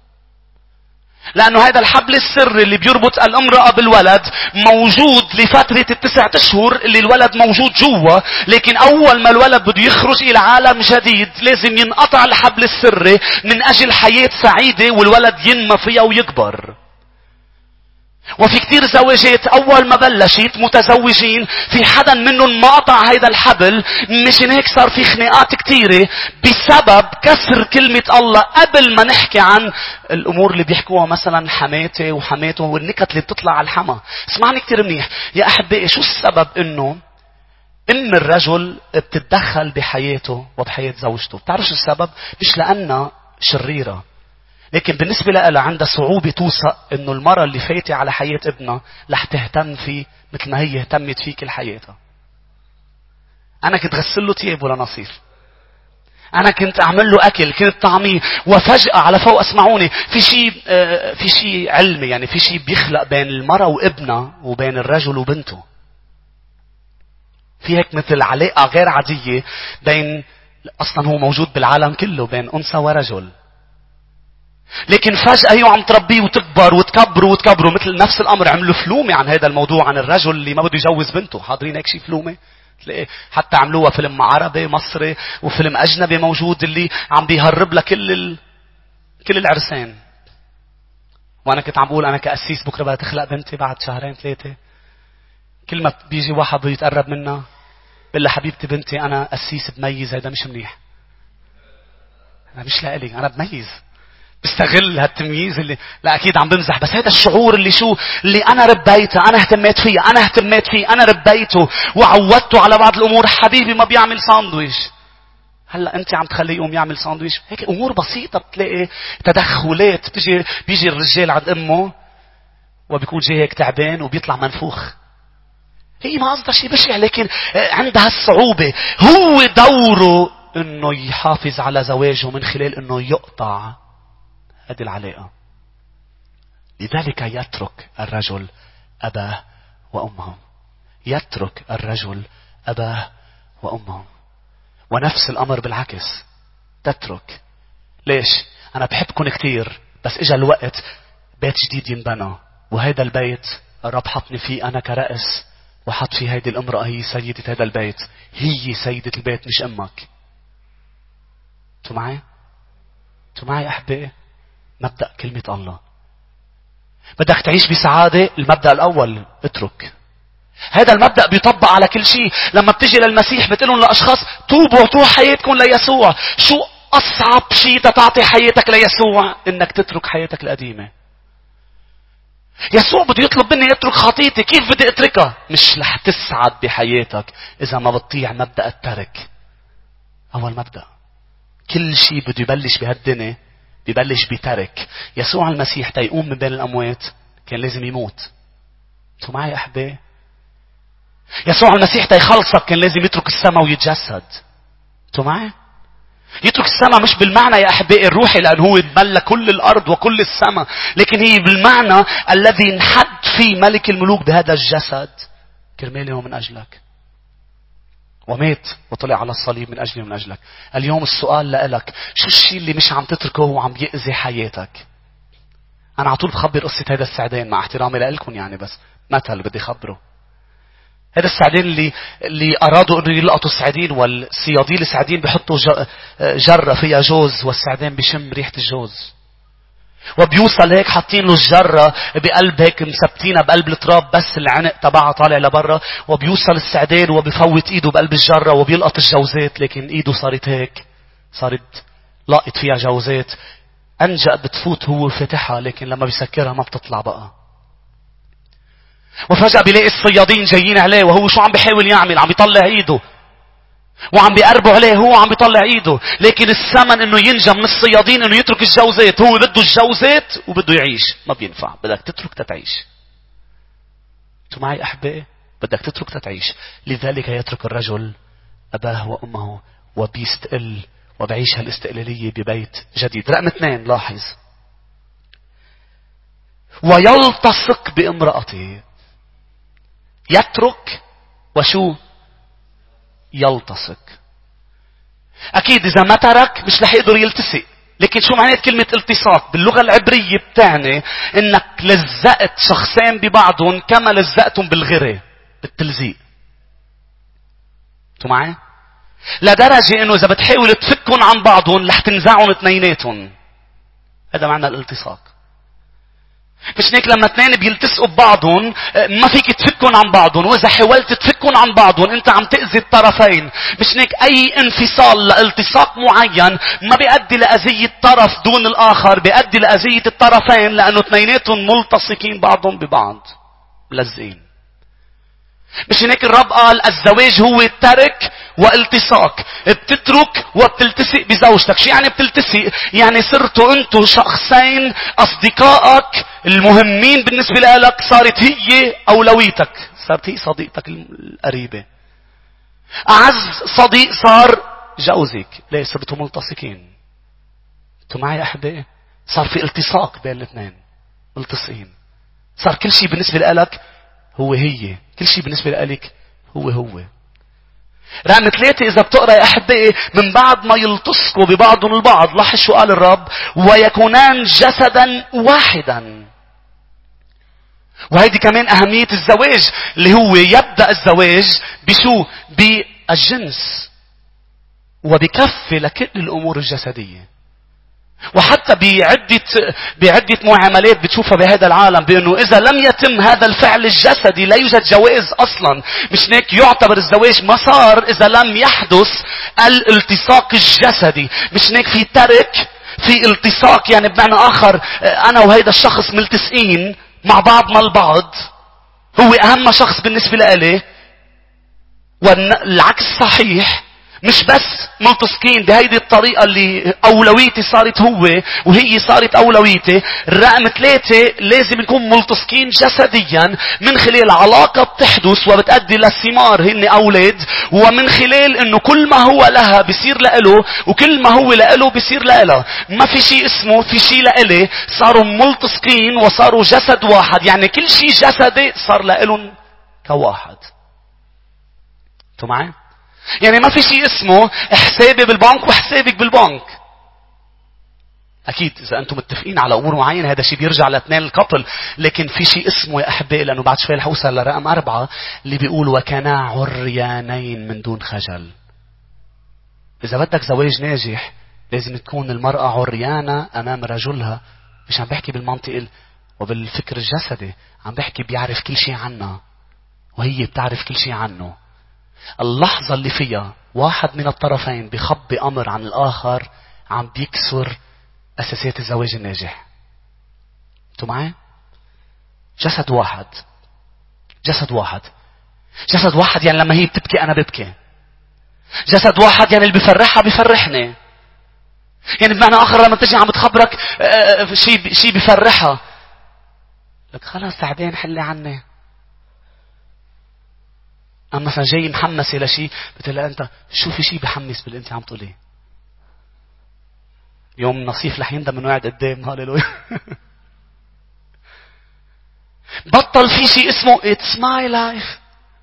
لأنه هذا الحبل السري اللي بيربط الامرأة بالولد موجود لفترة التسعة أشهر اللي الولد موجود جوا، لكن أول ما الولد بده يخرج إلى عالم جديد لازم ينقطع الحبل السري من أجل حياة سعيدة والولد ينمى فيها ويكبر. وفي كتير زواجات أول ما بلشت متزوجين في حدا منهم ما قطع هيدا الحبل، مشان هيك صار في خناقات كتيرة بسبب كسر كلمة الله. قبل ما نحكي عن الأمور اللي بيحكوها مثلا حماتي وحماته والنكت اللي بتطلع على الحما، اسمعني كتير منيح يا أحبائي. شو السبب إنه إن الرجل بتتدخل بحياته وبحياة زوجته؟ بتعرف شو السبب؟ مش لأنها شريرة، لكن بالنسبة لها عندها صعوبة توثق انه المرأة اللي فايتة على حياة ابنها رح تهتم فيه مثل ما هي اهتمت فيه كل حياتها. انا كنت غسل له تيابه لنصير، انا كنت اعمل له اكل، كنت طعميه، وفجأة على فوق اسمعوني في شيء آه في شيء علمي، يعني في شيء بيخلق بين المرأة وابنها وبين الرجل وبنته. في هيك مثل علاقة غير عادية بين، اصلا هو موجود بالعالم كله، بين انثى ورجل. لكن فجأة هي عم تربيه وتكبر وتكبر وتكبر. مثل نفس الأمر عملوا فلومة عن هذا الموضوع، عن الرجل اللي ما بده يجوز بنته. حاضرين هيك شيء فلومة؟ تلاقي حتى عملوها فيلم عربي مصري وفيلم أجنبي موجود اللي عم بيهرب لك كل ال... كل العرسان. وأنا كنت عم بقول أنا كأسيس بكرة بدها تخلق بنتي بعد شهرين ثلاثة، كل ما بيجي واحد بده يتقرب منها بقول لها حبيبتي بنتي أنا أسيس بميز، هذا مش منيح، أنا مش لإلي، أنا بميز. بستغل هالتمييز اللي لا اكيد عم بمزح، بس هذا الشعور اللي شو اللي انا ربيته، انا اهتميت فيه، انا اهتميت فيه، انا ربيته وعودته على بعض الامور. حبيبي ما بيعمل ساندويش، هلا انت عم تخليه يقوم يعمل ساندويش. هيك امور بسيطه بتلاقي تدخلات. بتجي بيجي الرجال عند امه وبيكون جاي هيك تعبان وبيطلع منفوخ. هي ما قصدها شيء بشع، لكن عندها الصعوبه. هو دوره انه يحافظ على زواجه من خلال انه يقطع هذه العلاقة. لذلك يترك الرجل أباه وأمه. يترك الرجل أباه وأمه. ونفس الأمر بالعكس، تترك. ليش؟ أنا بحبكم كتير، بس إجا الوقت بيت جديد ينبنى، وهذا البيت الرب حطني فيه أنا كرأس، وحط فيه هيدي الامرأة هي سيدة هذا البيت. هي سيدة البيت مش أمك. انتوا معي؟ انتوا معي أحبائي؟ مبدأ كلمة الله. بدك تعيش بسعادة، المبدأ الأول اترك. هذا المبدأ بيطبق على كل شيء. لما بتجي للمسيح بتقولون لأشخاص توبوا وتوح حياتكم ليسوع. شو أصعب شيء تتعطي حياتك ليسوع؟ إنك تترك حياتك القديمة. يسوع بده يطلب مني اترك خطيتي. كيف بدي اتركها؟ مش رح تسعد بحياتك إذا ما بتطيع مبدأ الترك. أول مبدأ. كل شيء بده يبلش بهالدنيا بيبلش بترك. يسوع المسيح تيقوم من بين الأموات كان لازم يموت. انتوا معي يا أحبائي؟ يسوع المسيح تيخلصك كان لازم يترك السماء ويتجسد. انتوا معي؟ يترك السماء مش بالمعنى يا أحبائي الروحي لأن هو يتملك كل الأرض وكل السماء، لكن هي بالمعنى الذي انحد فيه ملك الملوك بهذا الجسد كرمالي ومن أجلك، ومات وطلع على الصليب من أجلي ومن أجلك. اليوم السؤال لك، شو الشيء اللي مش عم تتركه وعم بيأذي حياتك؟ أنا عطول بخبر قصة هذا السعدين مع احترامي لكم يعني، بس مثل بدي خبره. هذا السعدين اللي اللي أرادوا إنه يلقطوا السعدين، والصيادين السعدين بيحطوا جرة فيها جوز والسعدين بيشم ريحة الجوز، وبيوصل هيك حاطين له الجرة بقلب هيك مثبتينها بقلب التراب بس العنق تبعها طالع لبرا، وبيوصل السعدين وبيفوت ايده بقلب الجرة وبيلقط الجوزات، لكن ايده صارت هيك، صارت لاقط فيها جوزات، انجأ بتفوت هو فتحها لكن لما بيسكرها ما بتطلع بقى. وفجأة بيلاقي الصيادين جايين عليه وهو شو عم بيحاول يعمل؟ عم بيطلع ايده وعم بيقربوا عليه، هو عم بيطلع ايده، لكن الثمن انه ينجى من الصيادين انه يترك الجوزات. هو بده الجوزات وبده يعيش، ما بينفع. بدك تترك تتعيش. انتوا معي احبائي؟ بدك تترك تتعيش. لذلك يترك الرجل اباه وامه وبيستقل وبعيش هالاستقلالية ببيت جديد. رقم اثنين، لاحظ، ويلتصق بامرأته. يترك وشو؟ يلتصق. اكيد اذا ما ترك مش رح يقدر يلتصق، لكن شو معنات كلمة التصاق؟ باللغة العبرية بتعني انك لزقت شخصين ببعضهم كما لزقتهم بالغرة بالتلزيق. انتوا معي؟ لدرجة انه اذا بتحاول تفكهم عن بعضهم رح تنزعهم اثنيناتهم. هذا معنى الالتصاق. مش هيك لما اثنين بيلتصقوا ببعضهم ما فيك تفكهم عن بعضهم، واذا حاولت تفكهم عن بعضهم انت عم تأذي الطرفين. مش هيك اي انفصال لالتصاق معين ما بيؤدي لأذية طرف دون الاخر، بيؤدي لأذية الطرفين لانه اثنيناتهم ملتصقين بعضهم ببعض ملزقين. مش هيك الرب قال الزواج هو الترك والتصاق. بتترك وبتلتصق بزوجتك. شو يعني بتلتصق؟ يعني صرتوا انتوا شخصين اصدقائك المهمين بالنسبة لك، صارت هي اولويتك، صارت هي صديقتك القريبة. اعز صديق صار جوزك. ليه؟ صرتوا ملتصقين. انتوا معي يا احبائي؟ صار في التصاق بين الاثنين، ملتصقين. صار كل شيء بالنسبة لك هو هي، كل شيء بالنسبة لك هو هو. رقم ثلاثة، إذا بتقرأ يا أحبائي، من بعد ما يلتصقوا ببعضهم البعض، لاحظ شو قال الرب، ويكونان جسدا واحدا. وهيدي كمان أهمية الزواج، اللي هو يبدأ الزواج بشو؟ بالجنس وبكفة لكل الأمور الجسدية. وحتى بعدة بعدة معاملات بتشوفها بهذا العالم، بأنه إذا لم يتم هذا الفعل الجسدي لا يوجد جواز أصلا. مش هيك يعتبر الزواج مسار إذا لم يحدث الالتصاق الجسدي. مش هيك في ترك، في التصاق، يعني بمعنى آخر أنا وهيدا الشخص ملتصقين مع بعضنا البعض، هو أهم شخص بالنسبة لإلي، والعكس صحيح. مش بس ملتصقين بهيدي الطريقة اللي أولويتي صارت هو وهي صارت أولويتي. الرقم ثلاثة، لازم نكون ملتصقين جسديا من خلال علاقة بتحدث وبتأدي للثمار هن أولاد، ومن خلال إنه كل ما هو لها بيصير لإله وكل ما هو لإله بيصير لإله. ما في شيء اسمه في شيء لإلي. صاروا ملتصقين وصاروا جسد واحد، يعني كل شيء جسدي صار لإلهم كواحد. انتوا معي؟ يعني ما في شيء اسمه حسابي بالبنك وحسابك بالبنك. اكيد اذا انتم متفقين على امور معينه هذا شيء بيرجع لاثنين الكابل، لكن في شيء اسمه يا احبائي، لانه بعد شوي رح اوصل لرقم اربعه اللي بيقول وكانا عريانين من دون خجل. اذا بدك زواج ناجح لازم تكون المراه عريانه امام رجلها. مش عم بحكي بالمنطق وبالفكر الجسدي، عم بحكي بيعرف كل شيء عنها وهي بتعرف كل شيء عنه. اللحظة اللي فيها واحد من الطرفين بيخبي أمر عن الآخر عم بيكسر أساسيات الزواج الناجح. انتوا معي؟ جسد واحد، جسد واحد، جسد واحد. يعني لما هي بتبكي أنا ببكي، جسد واحد يعني اللي بيفرحها بيفرحني. يعني بمعنى آخر لما تجي عم تخبرك شيء شيء بيفرحها، لك خلاص تعبان حلي عني. أما مثلا جاي محمسة لشيء بتقول لها أنت شو في شيء بحمس باللي أنت عم تقوليه. يوم نصيف رح يندم إنه قاعد قدام. هاليلويا. بطل في شيء اسمه It's my life.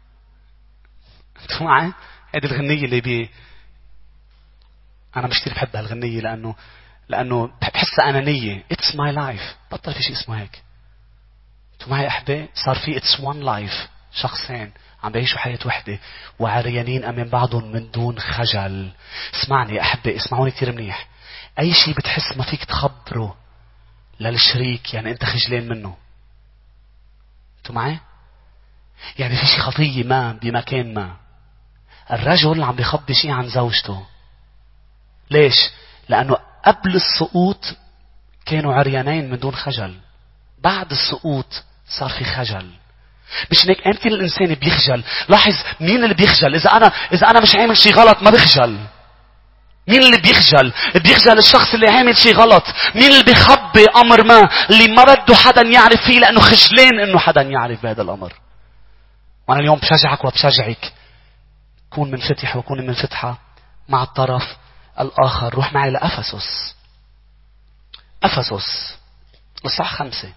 انتوا معي؟ هذه الغنية اللي بي أنا مش كتير بحب هالغنية لأنه لأنه بحسها أنانية. It's my life. بطل في شيء اسمه هيك. انتوا معي أحبائي؟ صار في It's one life. شخصين عم بيعيشوا حياة وحدة وعريانين أمام بعضهم من دون خجل. اسمعني أحبائي، اسمعوني كتير منيح. أي شيء بتحس ما فيك تخبره للشريك يعني أنت خجلان منه. انتوا معي؟ يعني في شيء خطية ما بمكان ما، الرجل عم بيخبي شيء عن زوجته. ليش؟ لأنه قبل السقوط كانوا عريانين من دون خجل. بعد السقوط صار في خجل. مش هيك أنت الإنسان بيخجل. لاحظ مين اللي بيخجل. إذا أنا إذا أنا مش عامل شيء غلط ما بخجل. مين اللي بيخجل؟ بيخجل الشخص اللي عامل شيء غلط. مين اللي بيخبي أمر ما اللي ما بده حدا يعرف فيه لأنه خجلان إنه حدا يعرف بهذا الأمر. وأنا اليوم بشجعك وبشجعك كون منفتح وكون منفتحة مع الطرف الآخر. روح معي لأفسس. أفسس الصح خمسة.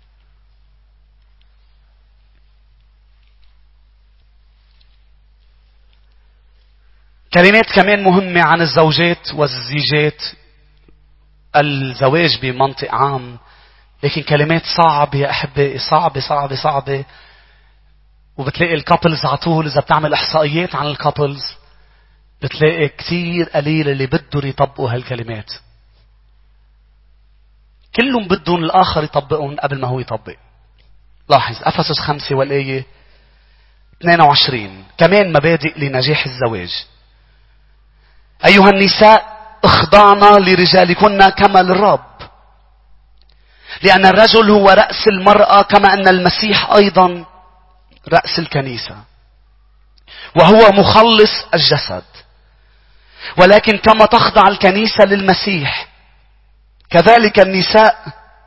كلمات كمان مهمة عن الزوجات والزيجات. الزواج بمنطق عام، لكن كلمات صعبة يا أحبائي، صعبة صعبة صعبة. وبتلاقي الكابلز على طول إذا بتعمل إحصائيات عن الكابلز بتلاقي كتير قليل اللي بدهم يطبقوا هالكلمات. كلهم بدهم الآخر يطبقهم قبل ما هو يطبق. لاحظ أفسس خمسة والآية اثنين وعشرين كمان مبادئ لنجاح الزواج. أيها النساء اخضعنا لرجالكن كما للرب، لأن الرجل هو رأس المرأة كما أن المسيح أيضا رأس الكنيسة وهو مخلص الجسد. ولكن كما تخضع الكنيسة للمسيح كذلك النساء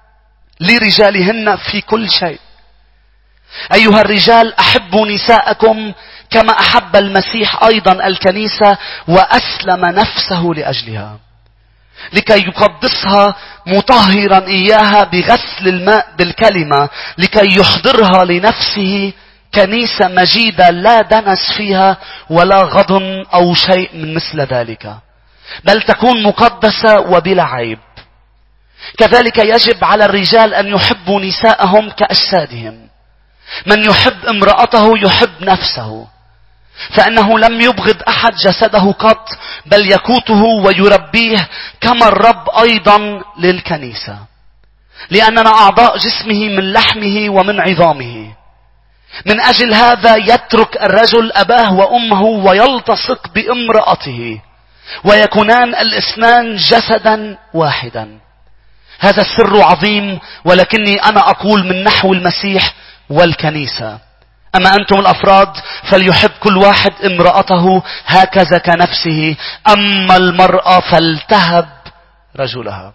لرجالهن في كل شيء. أيها الرجال احبوا نساءكم كما أحب المسيح أيضا الكنيسة وأسلم نفسه لأجلها لكي يقدسها مطهرا إياها بغسل الماء بالكلمة لكي يحضرها لنفسه كنيسة مجيدة لا دنس فيها ولا غضن أو شيء من مثل ذلك، بل تكون مقدسة وبلا عيب. كذلك يجب على الرجال أن يحبوا نساءهم كأجسادهم. من يحب امرأته يحب نفسه، فإنه لم يبغض أحد جسده قط بل يقوته ويربيه كما الرب أيضا للكنيسة، لأننا أعضاء جسمه من لحمه ومن عظامه. من أجل هذا يترك الرجل أباه وأمه ويلتصق بامرأته ويكونان الاثنان جسدا واحدا. هذا السر عظيم، ولكني أنا أقول من نحو المسيح والكنيسة. أما أنتم الأفراد فليحب كل واحد امرأته هكذا كنفسه، أما المرأة فلتهب رجلها.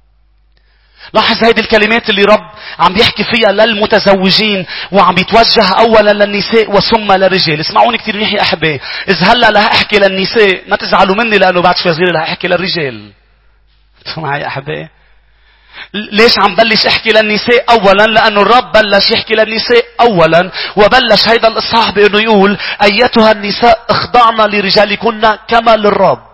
لاحظ هذه الكلمات اللي رب عم بيحكي فيها للمتزوجين وعم بيتوجه أولا للنساء وثم للرجال. اسمعوني كتير منيح يا أحبائي، إذا هلأ لها أحكي للنساء ما تزعلوا مني لأنه بعد شوي صغير لها أحكي للرجال. معي يا أحبائي؟ ليش عم بلش احكي للنساء اولا؟ لانه الرب بلش يحكي للنساء اولا، وبلش هيدا الاصحاح بانه يقول ايتها النساء اخضعنا لرجالكن كما للرب.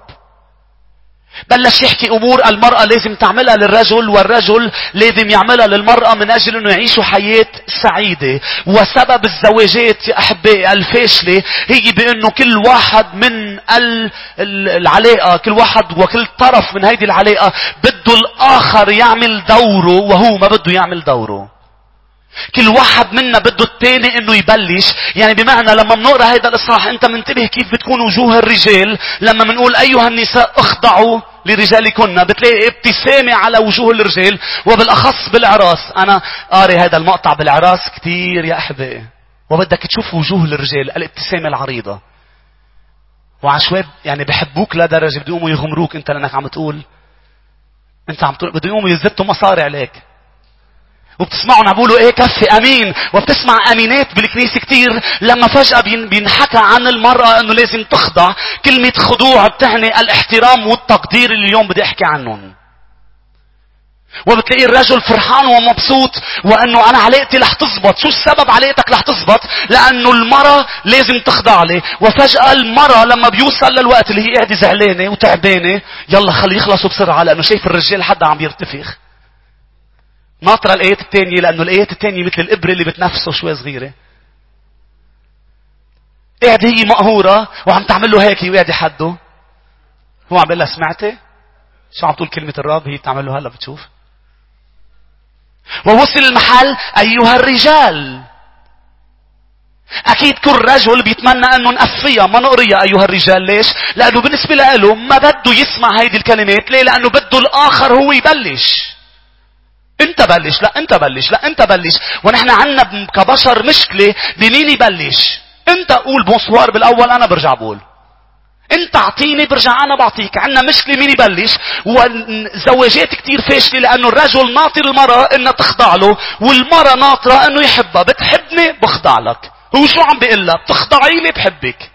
بلش يحكي امور المرأة لازم تعملها للرجل والرجل لازم يعملها للمرأة من اجل انه يعيشوا حياة سعيدة. وسبب الزواجات يا احبائي الفاشلة هي بانه كل واحد من العلاقة، كل واحد وكل طرف من هيدي العلاقة بده الاخر يعمل دوره وهو ما بده يعمل دوره. كل واحد منا بده التاني انه يبلش. يعني بمعنى لما بنقرأ هيدا الاصحاح انت منتبه كيف بتكون وجوه الرجال لما بنقول ايها النساء اخضعوا لرجالكن، بتلاقي ابتسامة على وجوه الرجال وبالاخص بالعراس. انا قاري هذا المقطع بالعراس كتير يا احبائي، وبدك تشوف وجوه الرجال الابتسامة العريضة. وعشوائي يعني بحبوك لدرجة بده يقوموا يغمروك انت لانك عم تقول انت عم تقول بده يقوموا يزتوا مصاري عليك. وبتسمعهم عم بيقولوا ايه كفي امين. وبتسمع امينات بالكنيسة كتير لما فجأة بينحكى عن المرأة انه لازم تخضع. كلمة خضوع بتعني الاحترام والتقدير اللي اليوم بدي احكي عنهم. وبتلاقي الرجل فرحان ومبسوط وانه انا علاقتي رح تزبط. شو السبب علاقتك رح تزبط؟ لانه المرأة لازم تخضع لي. وفجأة المرأة لما بيوصل للوقت اللي هي قاعدة زعلانة وتعبانة يلا خلي يخلصوا بسرعة لانه شايف الرجال حدا عم يرتفخ. ناطرة الآيات التانية لانه الآيات التانية مثل الابرة اللي بتنفسه شوي صغيرة. قاعدة هي مقهورة وعم تعمل له هيك وقاعدة حده. هو عم بيقول لها سمعتي؟ شو عم تقول كلمة الرب هي تعمل له هلا بتشوف. ووصل المحل أيها الرجال. أكيد كل رجل بيتمنى أنه نقفيها ما نقريها أيها الرجال. ليش؟ لأنه بالنسبة له ما بده يسمع هيدي الكلمات. ليه؟ لأنه بده الآخر هو يبلش. أنت بلش. لا أنت بلش. لا أنت بلش. ونحن عنا كبشر مشكلة بمين يبلش. أنت قول بونسوار بالأول أنا برجع بقول. انت اعطيني برجع انا بعطيك. عنا مشكلة مين يبلش. وزواجات كتير فاشلة لانه الرجل ناطر المرأة انها تخضع له والمرأة ناطرة انه يحبها. بتحبني بخضع لك. هو شو عم بيقلها؟ بتخضعي لي بحبك.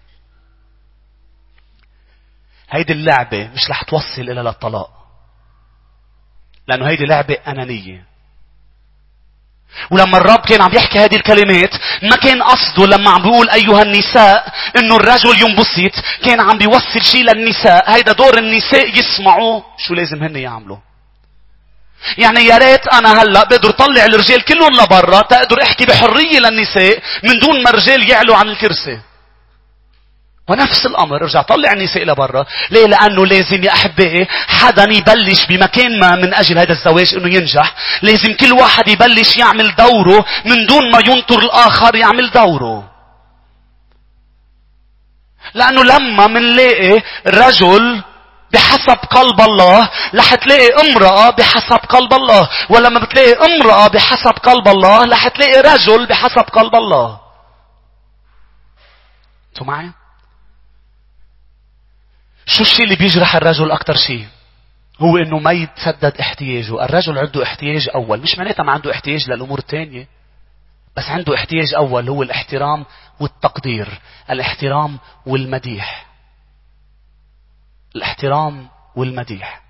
هيدي اللعبة مش رح توصل الى للطلاق لانه هيدي لعبة انانية. ولما الرب كان عم يحكي هذه الكلمات ما كان قصده لما عم بيقول ايها النساء انه الرجل ينبسط. كان عم بيوصل شيء للنساء. هيدا دور النساء يسمعوا شو لازم هن يعملوا. يعني يا ريت انا هلا بقدر اطلع الرجال كلهم لبرا تقدر احكي بحرية للنساء من دون ما الرجال يعلوا عن الكرسي. ونفس الامر ارجع طلع النساء لبرا. ليه؟ لانه لازم يا احبائي حدا يبلش بمكان ما من اجل هذا الزواج انه ينجح. لازم كل واحد يبلش يعمل دوره من دون ما ينطر الاخر يعمل دوره. لانه لما منلاقي رجل بحسب قلب الله رح تلاقي امرأة بحسب قلب الله. ولما بتلاقي امرأة بحسب قلب الله رح تلاقي رجل بحسب قلب الله. انتوا معي؟ شو الشيء اللي بيجرح الرجل اكتر شيء؟ هو انه ما يتسدد احتياجه. الرجل عنده احتياج اول. مش معناتها ما عنده احتياج للامور الثانية. بس عنده احتياج اول هو الاحترام والتقدير. الاحترام والمديح. الاحترام والمديح.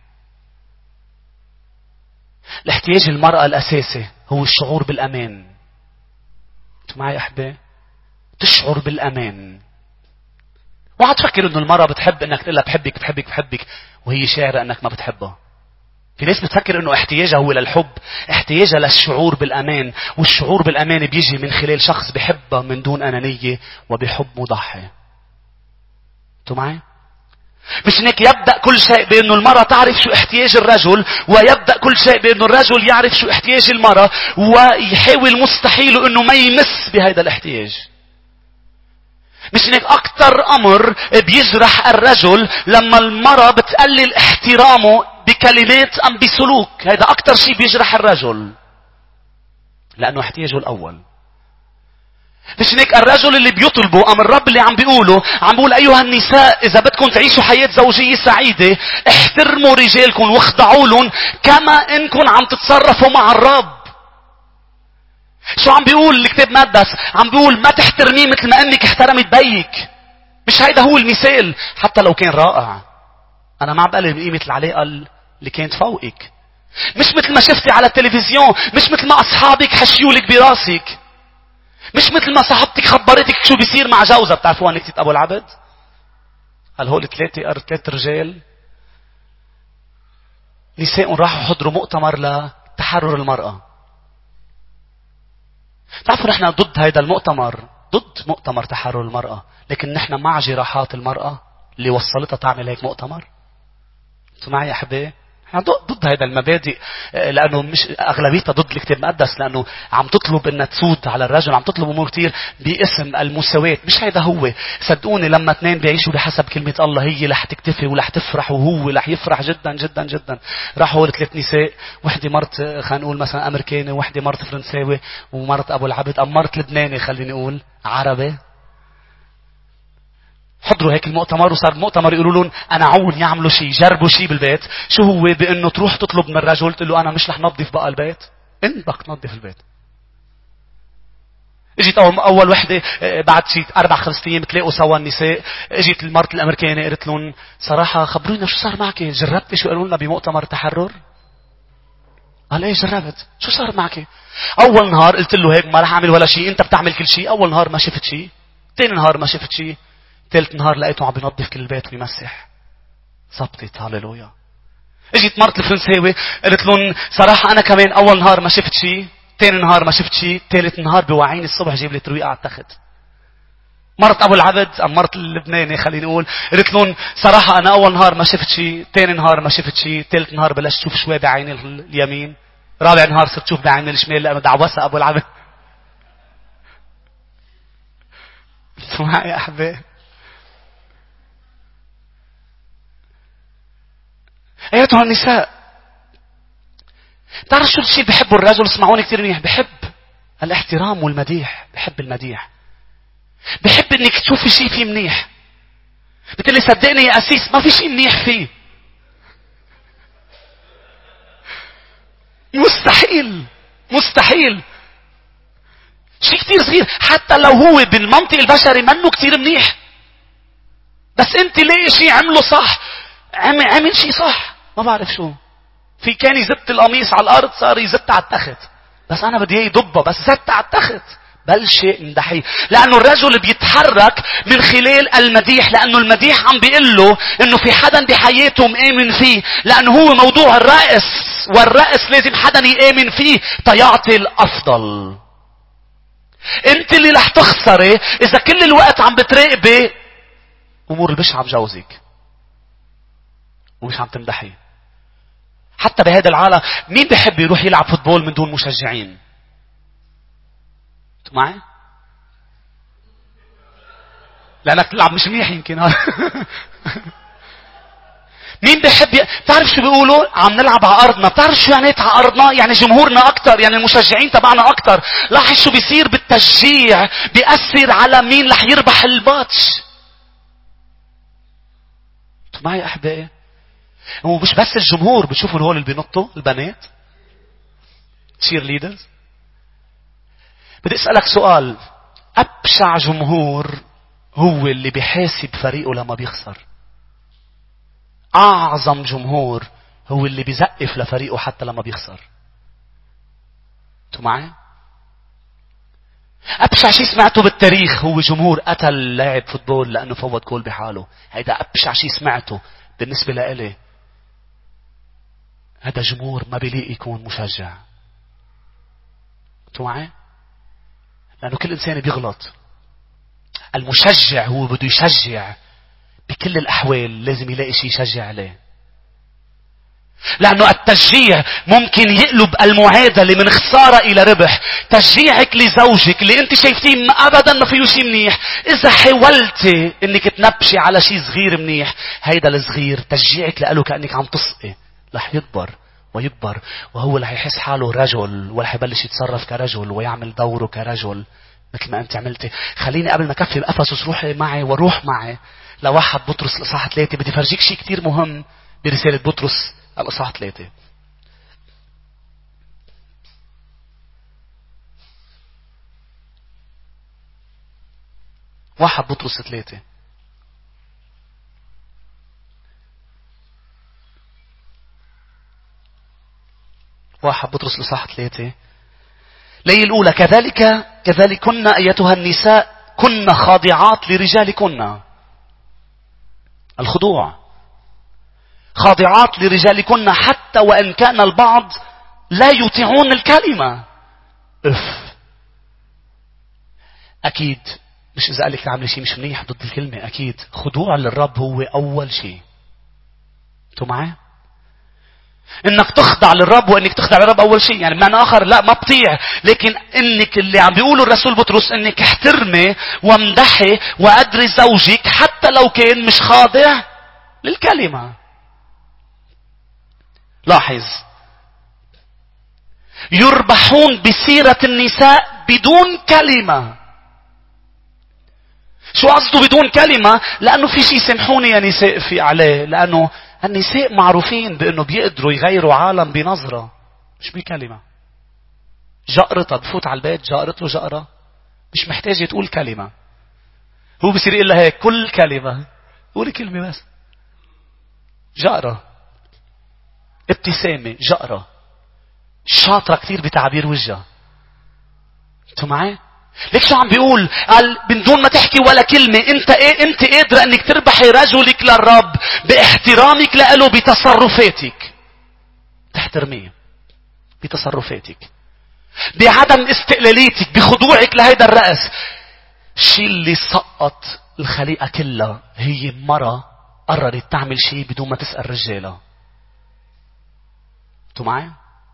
الاحتياج المرأة الاساسي هو الشعور بالامان. انتوا معي يا احبائي؟ تشعر بالامان. وعد تفكر انه المرأة بتحب انك تقول لها بحبك بحبك بحبك وهي شاعرة انك ما بتحبها. في ناس بتفكر انه احتياجها هو للحب. احتياجها للشعور بالامان. والشعور بالامان بيجي من خلال شخص بحبها من دون انانية وبحب مضحي. انتوا معي؟ مش هيك يبدأ كل شيء بانه المرأة تعرف شو احتياج الرجل ويبدأ كل شيء بانه الرجل يعرف شو احتياج المرأة ويحاول مستحيل انه ما يمس بهذا الاحتياج. مش هيك اكتر امر بيجرح الرجل لما المرأة بتقلل احترامه بكلمات ام بسلوك. هذا اكتر شيء بيجرح الرجل لانه احتياجه الاول. مش هيك الرجل اللي بيطلبه ام الرب اللي عم بيقوله عم بيقول ايها النساء اذا بدكم تعيشوا حياة زوجية سعيدة احترموا رجالكم واخضعوا لهم كما انكم عم تتصرفوا مع الرب. شو عم بيقول الكتاب المقدس؟ عم بيقول ما تحترميه مثل ما امك احترمت بيك. مش هيدا هو المثال حتى لو كان رائع. انا ما عم بقلل من قيمة العلاقة اللي كانت فوقك. مش مثل ما شفتي على التلفزيون. مش مثل ما اصحابك حشيولك براسك. مش مثل ما صاحبتك خبرتك شو بيصير مع جوزها. بتعرفوها نكتة ابو العبد؟ قال هول ثلاثة ثلاث رجال نساء راحوا حضروا مؤتمر لتحرر المرأة. تعرفوا نحن ضد هذا المؤتمر. ضد مؤتمر تحرر المرأة. لكن نحن مع جراحات المرأة اللي وصلتها تعمل هيك مؤتمر. انتوا معي يا احبائي؟ نحن ضد هذا المبادئ لانه مش اغلبيتها ضد الكتاب المقدس لانه عم تطلب انها تسود على الرجل. عم تطلب امور كتير باسم المساواة. مش هيدا هو. صدقوني لما اثنين بيعيشوا بحسب كلمة الله هي رح تكتفي ورح تفرح وهو رح يفرح جدا جدا جدا. راحوا هول ثلاث نساء. وحده مرت خلينا نقول مثلا امريكاني وحده مرت فرنساوي ومرت ابو العبد ام مرت لبناني خليني نقول عربي. حضروا هيك المؤتمر وصار المؤتمر يقولوا لهم انا عون يعملوا شيء، جربوا شيء بالبيت. شو هو؟ بانه تروح تطلب من الرجل تقول له انا مش رح نظف بقى البيت، انت بدك تنظف البيت. اجيت اول اول وحده بعد شي اربع خمس ايام تلاقوا سوا النساء، اجيت المرت الامريكانيه قلت لهم صراحه خبرونا شو صار معك، جربتي شو قالوا لنا بمؤتمر تحرر؟ قال ايه جربت. شو صار معك؟ اول نهار قلت له هيك ما رح اعمل ولا شيء، انت بتعمل كل شيء. اول نهار ما شفت شيء، ثاني نهار ما شفت شيء، ثالث نهار لقيته عم بينظف كل البيت ويمسح. صبتت هاليلويا. اجيت مرت الفرنساوي قلت لهم صراحه انا كمان اول نهار ما شفت شيء، ثاني نهار ما شفت شيء، ثالث نهار بوعيني الصبح جيب لي ترويقه على التخت. مرت ابو العبد ام مرت اللبناني خليني اقول قلت لهم صراحه انا اول نهار ما شفت شيء، ثاني نهار ما شفت شيء، ثالث نهار بلشت اشوف شوي بعيني اليمين، رابع نهار صرت اشوف بعيني الشمال لانه دعوسه ابو العبد. انتوا معي يا احباب؟ ايتها النساء، بتعرف شو الشيء بحبه الرجل؟ اسمعوني كثير منيح، بحب الاحترام والمديح. بحب المديح، بحب انك تشوفي شيء فيه منيح. بتقلي صدقني يا أسيس ما في شيء منيح فيه، مستحيل مستحيل. شيء كتير صغير حتى لو هو بالمنطق البشري منه كتير منيح، بس انت ليه شيء عمله صح، عمل, عمل شيء صح. ما بعرف شو في، كان يزت القميص على الارض صار يزت على التخت، بس انا بدي اياه يضبه، بس زت على التخت بلش امدحيه. لانه الرجل بيتحرك من خلال المديح، لانه المديح عم بيقول له انه في حدا بحياته مآمن فيه، لانه هو موضوع الرأس، والرأس لازم حدا يآمن فيه تيعطي الافضل. انت اللي رح تخسري اذا كل الوقت عم بتراقبي امور البشعة بجوزك ومش عم تمدحي. حتى بهذا العالم مين بيحب يروح يلعب فوتبول من دون مشجعين؟ انتوا معي؟ لانك تلعب مش منيح يمكن. مين بيحب ي... بتعرف شو بيقولوا؟ عم نلعب على ارضنا. بتعرف شو يعني على ارضنا؟ يعني جمهورنا اكتر، يعني المشجعين تبعنا اكتر. لاحظ شو بيصير بالتشجيع، بيأثر على مين رح يربح الماتش. انتوا معي احبائي؟ هو مش بس الجمهور، بتشوفوا هول اللي بينطوا البنات تشير ليدرز. بدي اسالك سؤال، ابشع جمهور هو اللي بيحاسب فريقه لما بيخسر. اعظم جمهور هو اللي بيزقف لفريقه حتى لما بيخسر. انتوا معي؟ ابشع شيء سمعته بالتاريخ هو جمهور قتل لاعب فوتبول لانه فوت جول بحاله. هيدا ابشع شيء سمعته بالنسبه لإلي. هذا جمهور ما بيليق يكون مشجع. انتوا معي؟ لانه كل انسان بيغلط. المشجع هو بده يشجع بكل الأحوال، لازم يلاقي شيء يشجع عليه. لأنه التشجيع ممكن يقلب المعادلة من خسارة إلى ربح. تشجيعك لزوجك اللي أنت شايفتين أبدا ما فيه شيء منيح، إذا حاولتي أنك تنبشي على شيء صغير منيح، هيدا الصغير تشجيعك لقاله كأنك عم تسقي، رح يكبر ويكبر، وهو رح يحس حاله رجل، ورح يبلش يتصرف كرجل ويعمل دوره كرجل مثل ما أنت عملتي. خليني قبل ما كفي بأفسس روحي معي وروح معي لواحد بطرس الإصحاح ثلاثة. بدي فرجيك شيء كتير مهم برسالة بطرس الإصحاح ثلاثة. واحد بطرس ثلاثة. واحد بطرس الإصحاح ثلاثة. لي الأولى كذلك كذلك كنا أيتها النساء كنا خاضعات لرجالكن. الخضوع. خاضعات لرجالكن حتى وإن كان البعض لا يطيعون الكلمة. اف أكيد مش إذا قال لك تعملي شيء مش منيح ضد الكلمة. أكيد خضوع للرب هو أول شيء. أنتوا معي؟ إنك تخضع للرب وإنك تخضع للرب أول شيء. يعني بمعنى آخر لا ما بطيع، لكن إنك اللي عم بيقوله الرسول بطرس إنك احترمي وامدحي وأدري زوجك حتى لو كان مش خاضع للكلمة. لاحظ، يربحون بسيرة النساء بدون كلمة. شو قصده بدون كلمة؟ لأنه في شيء سمحوني يا نساء في عليه، لأنه النساء معروفين بأنه بيقدروا يغيروا عالم بنظرة مش بكلمة. جقرتها بفوت على البيت جقرت له جقرة مش محتاجة تقول كلمة، هو بصير يقول لها هيك كل كلمة قولي كلمة بس. جقرة، ابتسامة، جقرة، شاطرة كتير بتعبير وجهها. انتوا معي؟ ليك شو عم بيقول؟ قال من دون ما تحكي ولا كلمة انت ايه انت قادرة انك تربحي رجلك للرب باحترامك له، بتصرفاتك تحترميه بتصرفاتك، بعدم استقلاليتك، بخضوعك لهيدا الرأس. شيء اللي سقط الخليقة كلها هي مرة قررت تعمل شيء بدون ما تسأل رجالها. انتوا معي؟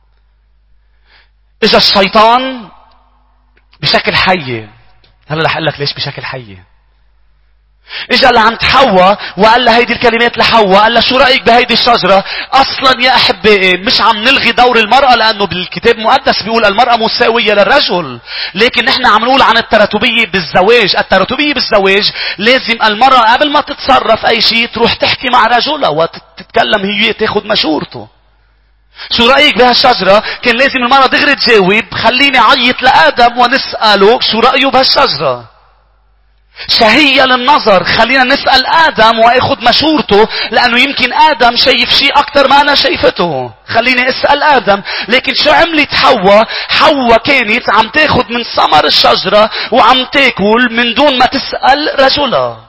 اجا الشيطان بشكل حية. هلا رح اقول لك ليش بشكل حية. اجا لعند حواء وقال لها هيدي الكلمات لحواء، قال لها شو رأيك بهيدي الشجرة؟ اصلا يا احبائي مش عم نلغي دور المرأة، لانه بالكتاب المقدس بيقول المرأة مساوية للرجل، لكن نحن عم نقول عن التراتبية بالزواج. التراتبية بالزواج لازم المرأة قبل ما تتصرف اي شيء تروح تحكي مع رجلها وتتكلم هي تاخد مشورته. شو رأيك بهالشجرة؟ كان لازم المرأة دغري تجاوب خليني عيط لآدم ونسأله شو رأيه بهالشجرة. شهية للنظر، خلينا نسأل آدم وأخذ مشورته، لأنه يمكن آدم شايف شيء أكتر ما أنا شايفته. خليني أسأل آدم. لكن شو عملت حواء؟ حواء كانت عم تاخد من ثمر الشجرة وعم تاكل من دون ما تسأل رجلها.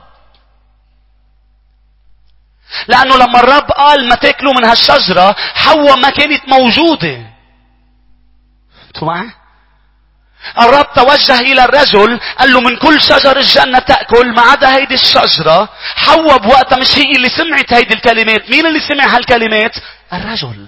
لأنه لما الرب قال ما تاكلوا من هالشجرة حواء ما كانت موجودة. انتوا معي؟ الرب توجه إلى الرجل قال له من كل شجر الجنة تأكل ما عدا هيدي الشجرة. حواء بوقتها مش هي اللي سمعت هيدي الكلمات. مين اللي سمع هالكلمات؟ الرجل.